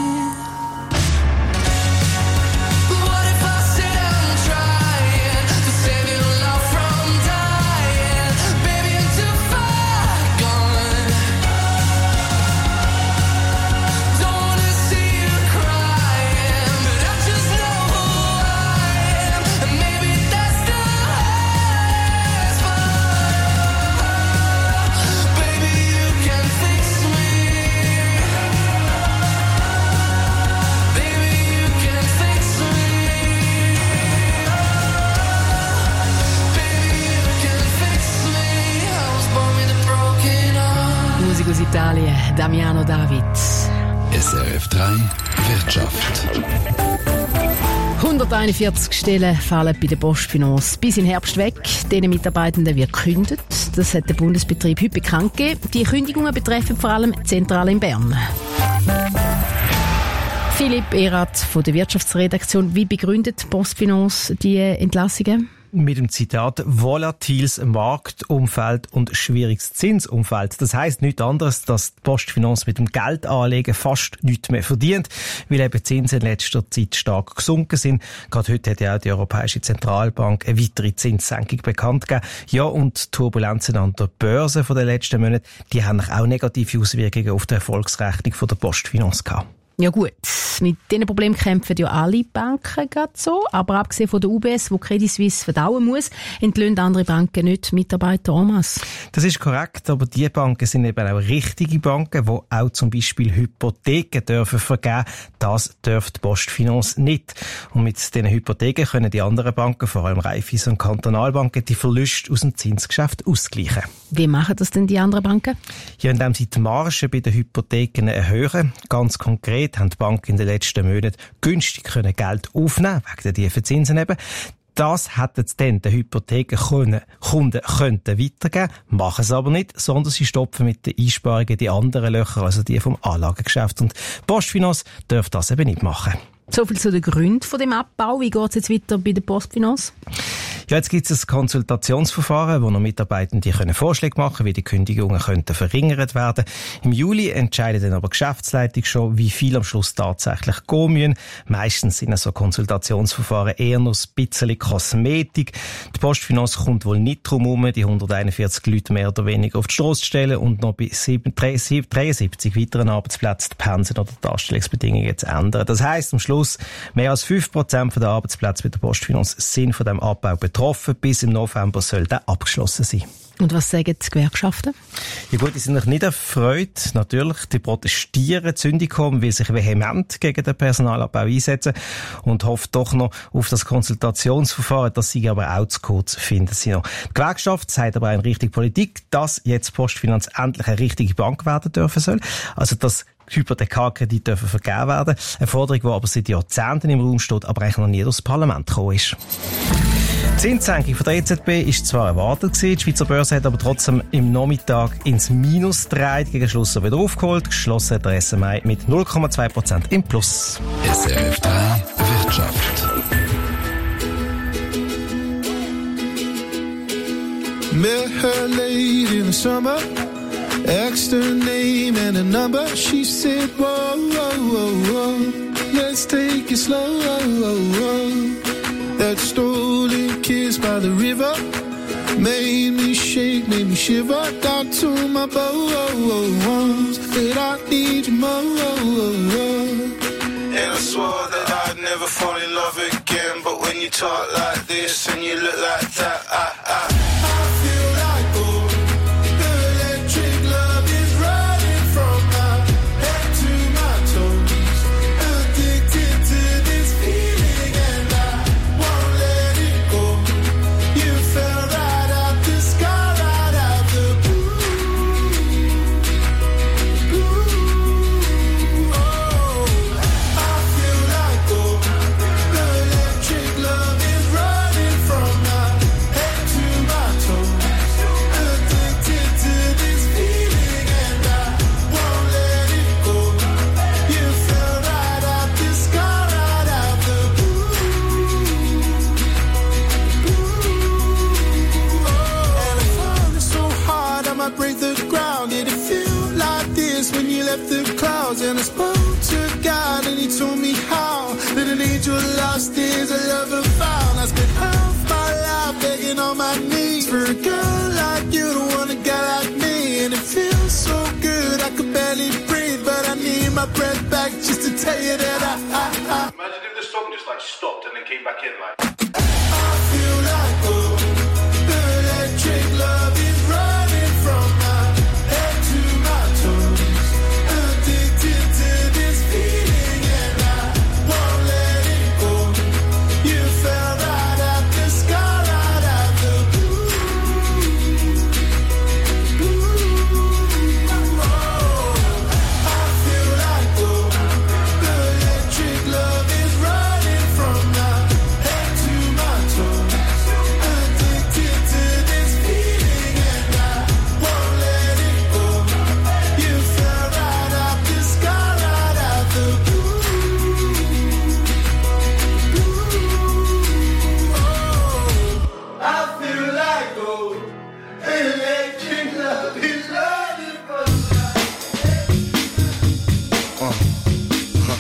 Aus Italien, Damiano David. S R F drei Wirtschaft. hunderteinundvierzig Stellen fallen bei der Postfinance bis im Herbst weg. Diesen Mitarbeitenden wird gekündigt. Das hat der Bundesbetrieb heute bekannt gegeben. Die Kündigungen betreffen vor allem die Zentrale in Bern. Philipp Erath von der Wirtschaftsredaktion. Wie begründet die Postfinance die Entlassungen? Mit dem Zitat volatiles Marktumfeld und schwieriges Zinsumfeld. Das heisst nichts anderes, dass die Postfinance mit dem Geldanlegen fast nichts mehr verdient, weil eben die Zinsen in letzter Zeit stark gesunken sind. Gerade heute hat ja auch die Europäische Zentralbank eine weitere Zinssenkung bekannt gegeben. Ja, und die Turbulenzen an der Börse von den letzten Monaten, die haben auch negative Auswirkungen auf die Erfolgsrechnung von der Postfinance gehabt. Ja gut, mit diesen Problemen kämpfen ja alle Banken gerade so, aber abgesehen von der U B S, wo Credit Suisse verdauen muss, entlöhnen andere Banken nicht Mitarbeiter en masse. Das ist korrekt, aber die Banken sind eben auch richtige Banken, die auch zum Beispiel Hypotheken dürfen vergeben. Das dürfte die Postfinance nicht. Und mit diesen Hypotheken können die anderen Banken, vor allem Raiffeisen und Kantonalbanken, die Verluste aus dem Zinsgeschäft ausgleichen. Wie machen das denn die anderen Banken? Ja, indem sie die Marge bei den Hypotheken erhöhen. Ganz konkret haben die Banken in den letzten Monaten günstig können Geld aufnehmen, wegen der tiefen Zinsen eben. Das hätten sie dann den Hypothekenkunden könnten weitergeben, machen es aber nicht, sondern sie stopfen mit den Einsparungen die anderen Löcher, also die vom Anlagegeschäft. Und Postfinance darf das eben nicht machen. So viel zu den Gründen von dem Abbau. Wie geht es jetzt weiter bei der Postfinance? Ja, jetzt gibt es ein Konsultationsverfahren, wo noch Mitarbeitende können Vorschläge machen können, wie die Kündigungen könnten verringert werden. Im Juli entscheidet dann aber die Geschäftsleitung schon, wie viel am Schluss tatsächlich gehen müssen. Meistens sind so Konsultationsverfahren eher noch ein bisschen Kosmetik. Die Postfinance kommt wohl nicht drum herum, die hunderteinundvierzig Leute mehr oder weniger auf die Strasse zu stellen und noch bei dreiundsiebzig weiteren Arbeitsplätzen die Pensen oder die Anstellungsbedingungen zu ändern. Das heisst am Schluss, mehr als fünf Prozent der Arbeitsplätze bei der Postfinance sind von diesem Abbau betroffen. Bis im November soll der abgeschlossen sein. Und was sagen die Gewerkschaften? Ja gut, die sind noch nicht erfreut. Natürlich, die protestieren Zündicom, weil sich vehement gegen den Personalabbau einsetzen und hoffen doch noch auf das Konsultationsverfahren. Das sei aber auch zu kurz, finden sie noch. Die Gewerkschaft sagt aber auch in Richtung Politik, dass jetzt Postfinance endlich eine richtige Bank werden dürfen soll. Also, dass Hypothekarkredite dürfen vergeben werden. Eine Forderung, die aber seit Jahrzehnten im Raum steht, aber eigentlich noch nie durchs Parlament gekommen ist. Die Zinssenkung von der E Z B ist zwar erwartet gewesen, die Schweizer Börse hat aber trotzdem im Nachmittag ins Minus gedreht, gegen Schluss wieder aufgeholt. Geschlossen hat der S M I mit null Komma zwei Prozent im Plus. S R F drei Wirtschaft. Met her late in the summer, asked her name and a number. She said, whoa, whoa, whoa, whoa, let's take it slow. Whoa, whoa. That stolen kiss by the river made me shake, made me shiver. Got to my bones that I need you more. And I swore that I'd never fall in love again, but when you talk like this and you look like that, I, I, I feel like gold. The electric love is running from my head to my toes. Addicted to this feeling and I won't let it go. You fell right out the sky, right out the blue. Blue. Oh, I feel like gold. The electric love is running from my head to left the clouds, and I spoke to God, and he told me how that an angel lost is a lover found. I spent half my life begging on my knees for a girl like you, to want a guy like me. And it feels so good, I could barely breathe, but I need my breath back just to tell you that I, I, I Imagine if the song just like stopped and then came back in like I feel like oh, the electric love is running from my head to my toes. Addicted to this feeling and I won't let it go. You fell right out the sky, right out the blue. Oh, I feel like oh, the electric love is running from my head to my toes. Addicted to this feeling and I won't let it go. You fell right out the sky, right out the blue. Oh, I feel like oh, electric love is running from Uh, huh.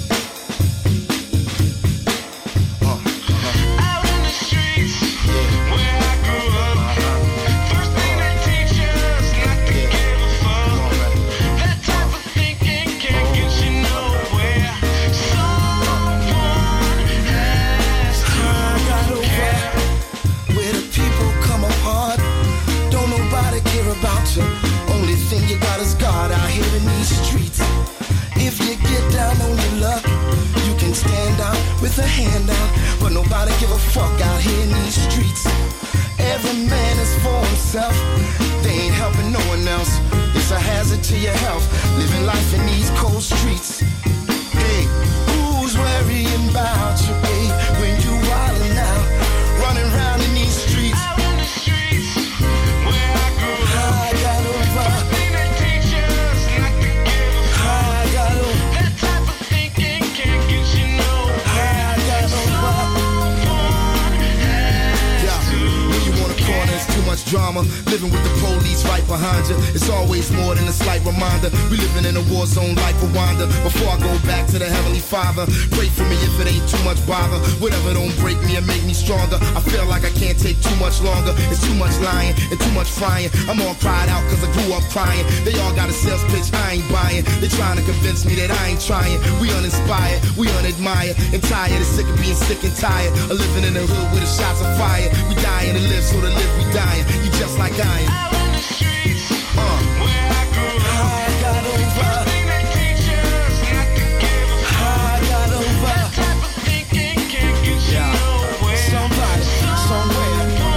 Uh, uh-huh. out in the streets where I grew up. First thing they teach us not to give a fuck. That type of thinking can't get you nowhere. Someone has to care. Where the people come apart, don't nobody care about you. Only thing you got is God out here in these streets. If you get down on your luck, you can stand out with a hand out, but nobody give a fuck out here in these streets. Every man is for himself, they ain't helping no one else. It's a hazard to your health, living life in these cold streets. Hey, who's worrying about you, babe, when you wildin' out, running around in these streets? Out in the streets where I grew up. I got over, First thing they teach us not to give a fuck. I got over, That type of thinking can't get you nowhere. I got over. Someone has Yeah, when you on a corner, it's too much drama. Living with the police right behind you. It's always more than a slight reminder. We living in a war zone like Rwanda. Before I go back to the Heavenly Father, pray for me if it ain't too much bother. Whatever don't break me and make me stronger. I feel like I can't take too much longer. It's too much lying and too much frying. I'm all cried out cause I grew up crying. They all got a sales pitch I ain't buying. They trying to convince me that I ain't trying. We uninspired, we unadmired, and tired and sick of being sick and tired of living in the hood with the shots of fire. We dying to live, so to live we dying. You just like I am. out in the streets Uh, where I grew up. I got over, First thing they teach us not to give a fuck. I got over. That type of thinking can't get you Yeah. nowhere. Somebody, somewhere,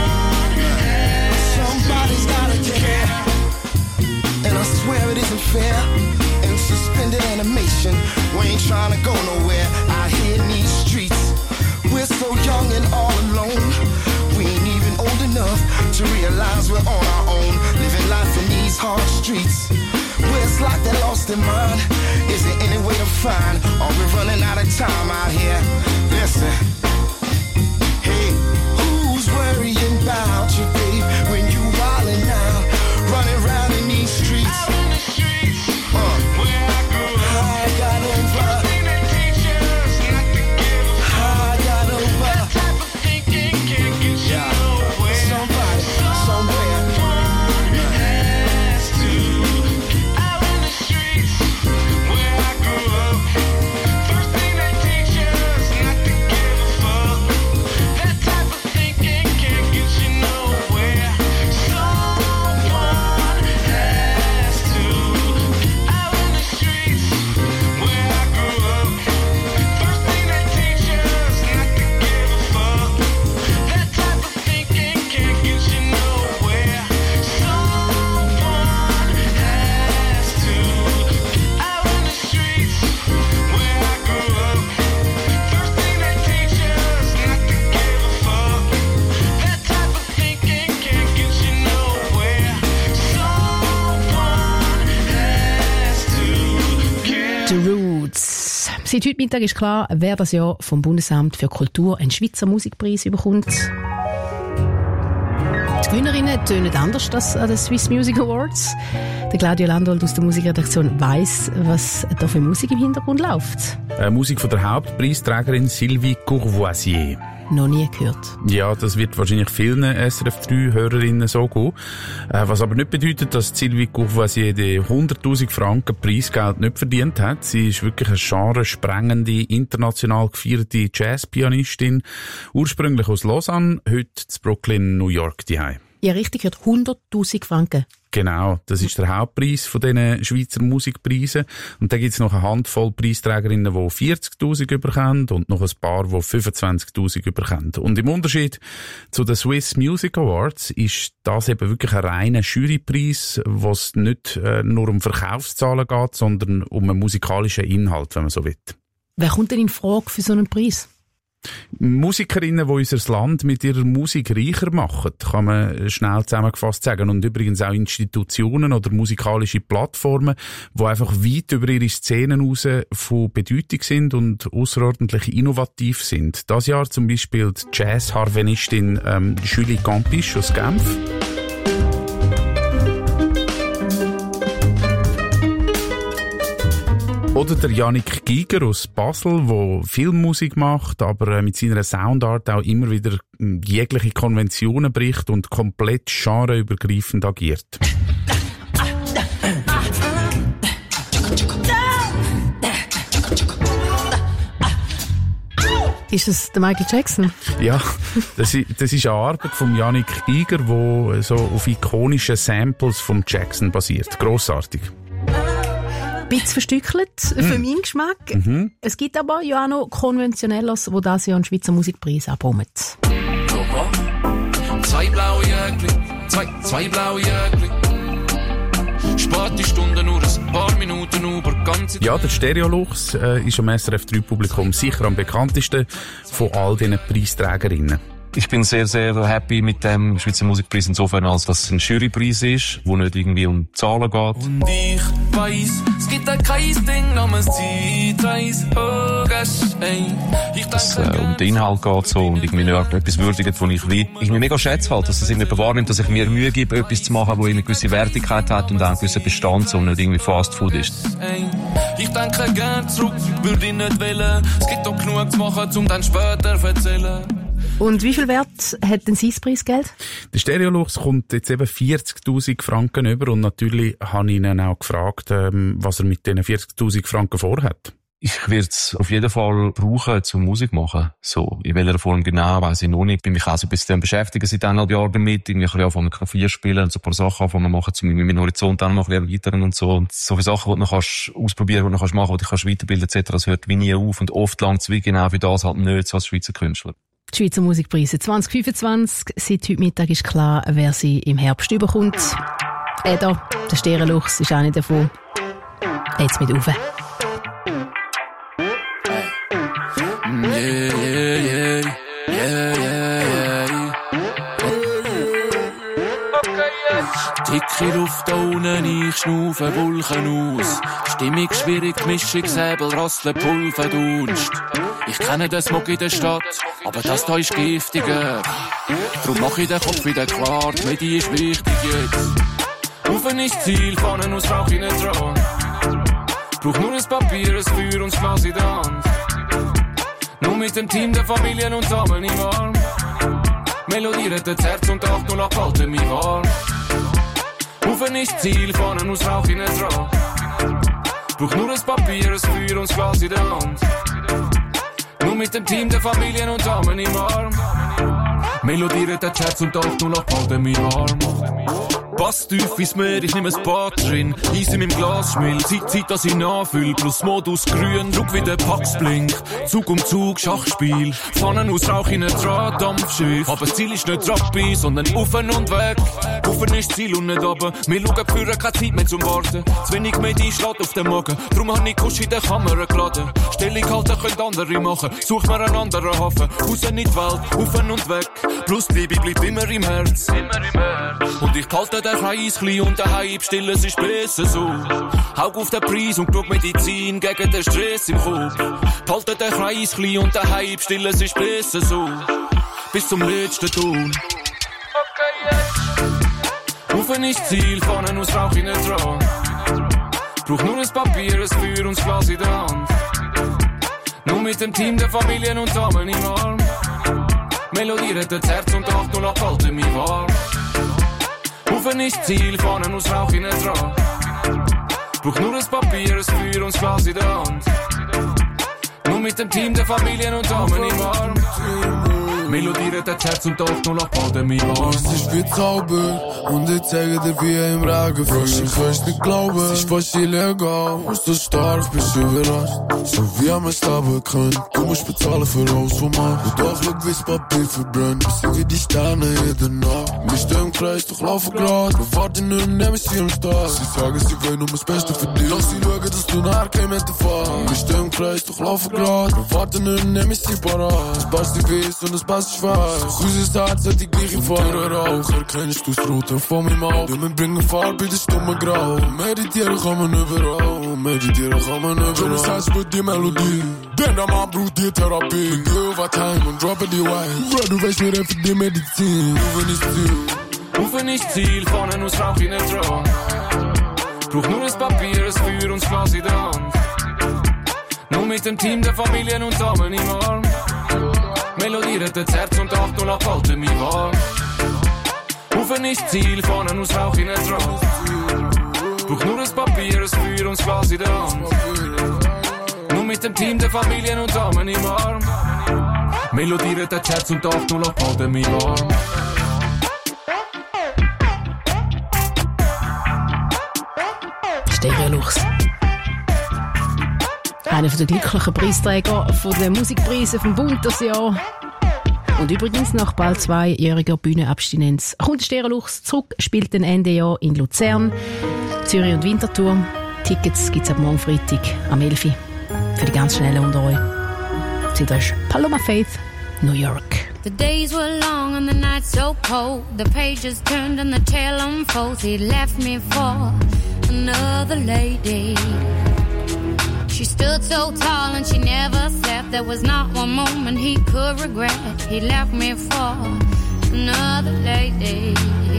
somebody's gotta care. And I swear it isn't fair. In suspended animation, we ain't trying to go nowhere. Out here in these streets, we're so young and all alone. We ain't even old enough to realize we're on our own, living life in these hard streets. Where it's like they're lost in mind. Is there any way to find? Are we running out of time out here? Listen. Hey, who's worrying about you, babe, when you wildin' out, running around in these streets? Out in the streets Uh, where I grew up. I got over, First thing they teach us not to give a fuck. I got over. That type of thinking can't get you Yeah. nowhere. Somebody, somewhere. Someone has to. Out in the streets where I grew up. First thing they teach us not to give a fuck. That type of thinking can't get you nowhere. Someone has to. Out in the streets where I grew up. First thing they teach us not to give a fuck. That type of thinking can't get you nowhere. Someone has to. Out in the streets where I grew up. First thing they teach us not to give a fuck. That type of thinking can't get you nowhere. Someone has to care. The Roots. Seit heute Mittag ist klar, wer das Jahr vom Bundesamt für Kultur einen Schweizer Musikpreis bekommt. Die Gewinnerinnen tönen anders als an den Swiss Music Awards. Der Der Claudio Landolt aus der Musikredaktion weiss, was da für Musik im Hintergrund läuft. Äh, Musik von der Hauptpreisträgerin Sylvie Courvoisier. Noch nie gehört. Ja, das wird wahrscheinlich vielen S R F drei Hörerinnen so gehen. Äh, was aber nicht bedeutet, dass Sylvie Courvoisier die hunderttausend Franken Preisgeld nicht verdient hat. Sie ist wirklich eine genresprengende, international gefeierte Jazzpianistin. Ursprünglich aus Lausanne, heute in Brooklyn, New York daheim. Ja, richtig gehört, hunderttausend Franken. Genau, das ist der Hauptpreis von diesen Schweizer Musikpreisen. Und dann gibt's noch eine Handvoll Preisträgerinnen, die vierzigtausend überkommen und noch ein paar, die fünfundzwanzigtausend überkommen. Und im Unterschied zu den Swiss Music Awards ist das eben wirklich ein reiner Jurypreis, wo es nicht äh, nur um Verkaufszahlen geht, sondern um einen musikalischen Inhalt, wenn man so will. Wer kommt denn in Frage für so einen Preis? Musikerinnen, die unser Land mit ihrer Musik reicher machen, kann man schnell zusammengefasst sagen. Und übrigens auch Institutionen oder musikalische Plattformen, die einfach weit über ihre Szenen raus von Bedeutung sind und außerordentlich innovativ sind. Das Jahr zum Beispiel die Jazz-Harvenistin ähm, Julie Campisch aus Genf. Oder der Yannick Giger aus Basel, der Filmmusik macht, aber mit seiner Soundart auch immer wieder jegliche Konventionen bricht und komplett genreübergreifend agiert. Ist es der Michael Jackson? Ja, das ist, das ist eine Arbeit von Yannick Giger, die so auf ikonischen Samples von Jackson basiert. Grossartig. Ein bisschen verstückelt für mm. meinen Geschmack. Mhm. Es gibt aber ja auch noch Konventionelles, die das Jahr einen Schweizer Musikpreis abräumen. Zwei blaue Jäckli, zwei, zwei blaue Jäckli. Spät die Stunde nur ein paar Minuten über ganze... Ja, der Stereolux äh, ist am S R F drei Publikum sicher am bekanntesten von all diesen Preisträgerinnen. Ich bin sehr, sehr happy mit dem Schweizer Musikpreis insofern, als dass es ein Jurypreis ist, wo nicht irgendwie um Zahlen geht. Und ich weiss, es gibt da kein Ding namens Zeitreise. Oh, gosh, ey. Dass es äh, um den Inhalt geht so, und irgendwie nicht etwas würdigt, wo ich will. Ich mir mega schätze halt, dass es irgendwie wahrnimmt, dass ich mir Mühe gebe, etwas zu machen, wo eine gewisse Wertigkeit hat und auch einen gewissen Bestand und nicht irgendwie Fast Food ist. Ey. Ich denke gern zurück, würde ich nicht wollen. Es gibt doch genug zu machen, um dann später zu erzählen. Und wie viel Wert hat denn sein Preisgeld? Der Stereolux kommt jetzt eben vierzigtausend Franken über, und natürlich habe ich ihn auch gefragt, ähm, was er mit diesen vierzigtausend Franken vorhat. Ich werde es auf jeden Fall brauchen, zum Musik machen. So, in welcher Form genau, weiss ich noch nicht. Ich bin mich auch so ein bisschen beschäftigt seit eineinhalb Jahren damit. Irgendwie ein bisschen anfangen, Klavier spielen und so ein paar Sachen anfangen machen, um meinen Horizont auch noch ein bisschen erweitern und so. Und so viele Sachen, die du noch kannst ausprobieren, die du noch kannst machen, die du kannst weiterbilden et cetera. Das hört wie nie auf, und oft lang zu wie genau für das halt nicht, so als Schweizer Künstler. Die Schweizer Musikpreise zwanzig fünfundzwanzig. Seit heute Mittag ist klar, wer sie im Herbst überkommt. Äh, da, der Stereolux ist einer davon. Jetzt mit rauf. Yeah, yeah, yeah, yeah, yeah, yeah. Dicke Luft da unten, ich schnaufe Wolken aus. Stimmung schwierig, Mischung, Säbel, Rasseln, Pulver, Dunst. Ich kenne den Smog in der Stadt, aber das da ist giftiger. Drum mach ich den Kopf wieder klar, die Medi ist wichtig jetzt. Rufen ist Ziel, Pfannen aus Rauch in den dran. Brauch nur ein Papier, ein Feuer und das Glas in der Hand. Nur mit dem Team der Familien und Damen im Arm. Melodieren das Herz und acht null acht halten mich warm. Rufen ist Ziel, Pfannen aus Rauch in den dran. Brauch nur ein Papier, ein Feuer und das Glas in der Hand. Nur mit dem Team der Familien und Damen im Arm. Melodieren das Herz und acht null acht halten mich warm. Pass tief ins Meer, ich nehme ein Bad drin. Eis in meinem Glas schmilzt, Zeit, Zeit, dass ich nachfüll. Plus Modus grün, schau wie der Pax blinkt. Zug um Zug, Schachspiel. Pfannen aus Rauch in ein Draht, Dampfschiff. Aber das Ziel ist nicht Rappi, sondern Ufen und weg. Ufen ist Ziel und nicht runter. Wir schauen für keine Zeit mehr zum Warten. Zu wenig Medi schlägt auf den Magen. Drum hab ich Kusch in der Kamera geladen. Stellung halten können andere machen. Such mir einen anderen Hafen. Raus in die Welt, Ufen und weg. Plus die Liebe bleibt immer im Herz. Immer im Herz. Und ich halte der Kreis klein und der Hype still, es ist besser so. Haug auf den Preis und genug Medizin gegen den Stress im Kopf. Halte den Kreis klein und der Hype still, es ist besser so. Bis zum letzten Ton. Okay, jetzt. Rauf ist Ziel, vorne aus Rauch in den Dran. Brauch nur ein Papier, ein Feuer und ein Glas in der Hand. Nur mit dem Team der Familien und Damen im Arm. Melodiert das Herz und acht null acht halten mich warm. Rauf ist Ziel, vorne aus Rauch in den Dran. Brauch nur ein Papier, ein Feuer und ein Glas in der Hand. Nur mit dem Team der Familien und Damen im Arm. Melodiert das Herz und acht null acht halten mich warm. Es ist wie Zauber und ich zeige dir, wie er im Regen fliegt. Ich kann's nicht glauben, es ist fast illegal. So stark bist du überrascht, so wie am Stabel könnt. Du musst bezahlen für alles, was machst. Und doch schau, wie's Papier verbrennt. Wir sind wie die Sterne jede Nacht. Wir stehen im Kreis, doch laufen grad. Wir warten nur, nehmen sie am Start. Sie sagen, sie wollen nur das Beste für dich. Doch sie schauen, dass du nachher kein Meter fahrst. Wir stehen im Kreis, doch laufen grad. Wir warten nur, nehmen sie parat. Das passt die Weiß und das passt schwarz. Doch unser Herz hat die gleiche Farbe. Rauch, erkennst du das Rote von meinem Auge. Wir bringen Farbe in das dumme Grau. Meditieren kann man überall. Meditieren kann man überall. Schon das heißt mit die Melodie. Denn der Mann braucht die Therapie. Geh over time und droppe die Wine. Bro, du weißt mir für die Medizin. Rufen ist Ziel. Rufen ist Ziel, vorne aus Rauch in den Dran. Brauch nur ein Papier, ein Feuer und ein Glas in der Hand. Nur mit dem Team der Familien und Damen im Arm. Melodiert das Herz und acht null acht halten mich warm. Rufen ist Ziel, vorne aus Rauch in den Dran. Brauch nur ein Papier, ein Feuer und ein Glas in der Hand. Nur mit dem Team der Familien und Damen im Arm. Melodiert das Herz und acht null acht halten mich warm. Stereolux. Einer der glücklichen Preisträger von den Musikpreisen vom Bund das Jahr. Und übrigens, nach bald zweijähriger Bühnenabstinenz kommt Stereolux zurück, spielt den Ende Jahr in Luzern, Zürich und Winterthur. Tickets gibt es ab morgen Freitag am elf Uhr. Für die ganz Schnellen unter euch. Seht euch Paloma Faith, New York. The days were long and the nights so cold. The pages turned and the tale unfolds. He left me for another lady. She stood so tall and she never slept. There was not one moment he could regret. He left me for another lady.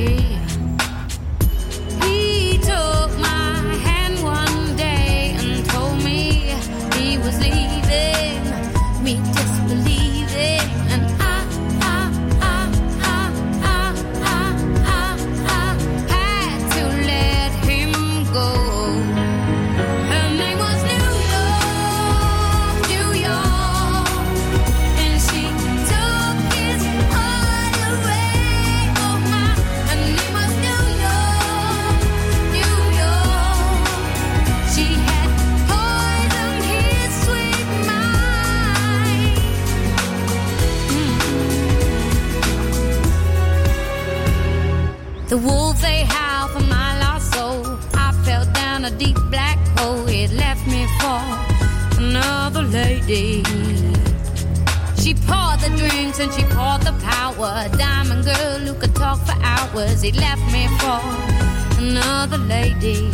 He took my hand one day and told me he was leaving, me disbelieving. And I, I, I, I, I, I, I, I had to let him go. Her name was New York, New York, and she took his heart away. Oh my, her name was New York, New York. She had poisoned his sweet mind. Mm. The wolves they howl for my lost soul. I fell down a deep black hole. It left me for another lady. She poured the drinks and she poured the power. Diamond girl who could talk for hours. It left me for another lady.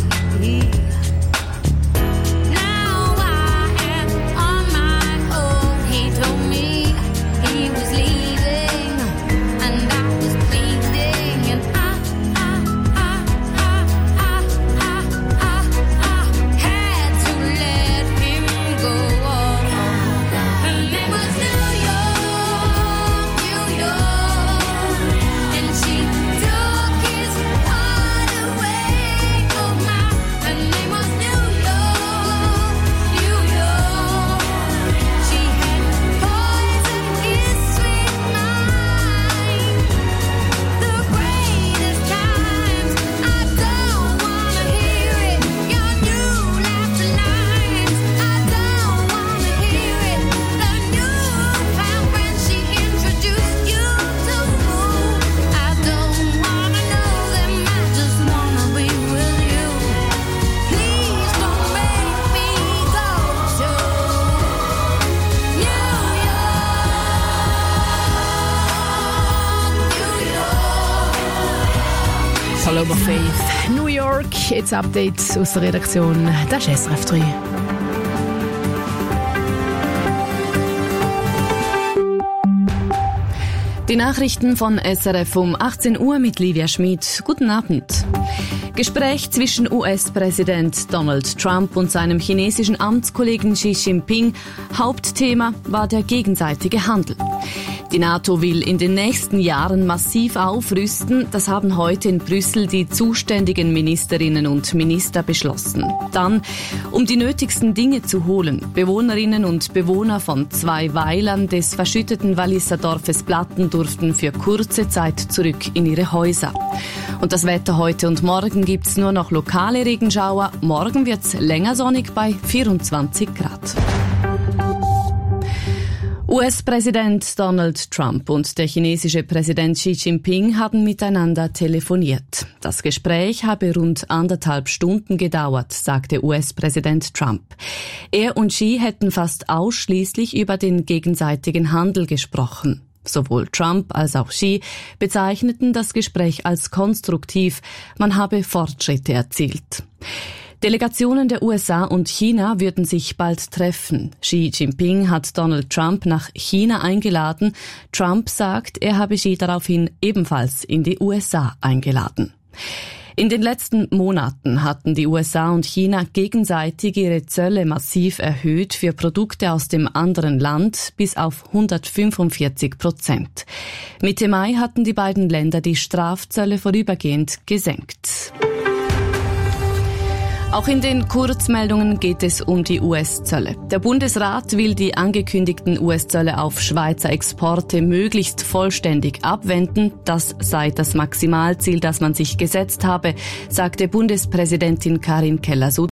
Now I am on my own. He told me he was leaving and I was bleeding. And I, I, I, I, I, I, I, I had to let him go. Her name was New York, New York, and she took his heart away. Oh my, her name was New York, New York. She had poisoned his sweet mind. The greatest times, I don't wanna hear it. Your new laughter lines, I don't wanna hear it. The newfound friend she introduced you to, I don't wanna know them. I just wanna be with you. Please don't make me go to New York, New York. Paloma Faith, New York. Jetzt Update aus der Redaktion. Das ist S R F drei. Die Die Nachrichten von S R F um achtzehn Uhr mit Livia Schmid. Guten Abend. Gespräch zwischen U S-Präsident Donald Trump und seinem chinesischen Amtskollegen Xi Jinping. Hauptthema war der gegenseitige Handel. Die NATO will in den nächsten Jahren massiv aufrüsten. Das haben heute in Brüssel die zuständigen Ministerinnen und Minister beschlossen. Dann, um die nötigsten Dinge zu holen. Bewohnerinnen und Bewohner von zwei Weilern des verschütteten Walliser Dorfes Platten durften für kurze Zeit zurück in ihre Häuser. Und das Wetter heute und morgen gibt's nur noch lokale Regenschauer. Morgen wird's länger sonnig bei vierundzwanzig Grad. U S-Präsident Donald Trump und der chinesische Präsident Xi Jinping haben miteinander telefoniert. Das Gespräch habe rund anderthalb Stunden gedauert, sagte U S-Präsident Trump. Er und Xi hätten fast ausschließlich über den gegenseitigen Handel gesprochen. Sowohl Trump als auch Xi bezeichneten das Gespräch als konstruktiv. Man habe Fortschritte erzielt. Delegationen der U S A und China würden sich bald treffen. Xi Jinping hat Donald Trump nach China eingeladen. Trump sagt, er habe Xi daraufhin ebenfalls in die U S A eingeladen. In den letzten Monaten hatten die U S A und China gegenseitig ihre Zölle massiv erhöht für Produkte aus dem anderen Land bis auf hundertfünfundvierzig Prozent. Mitte Mai hatten die beiden Länder die Strafzölle vorübergehend gesenkt. Auch in den Kurzmeldungen geht es um die U S-Zölle. Der Bundesrat will die angekündigten U S-Zölle auf Schweizer Exporte möglichst vollständig abwenden. Das sei das Maximalziel, das man sich gesetzt habe, sagte Bundespräsidentin Karin Keller-Sutter.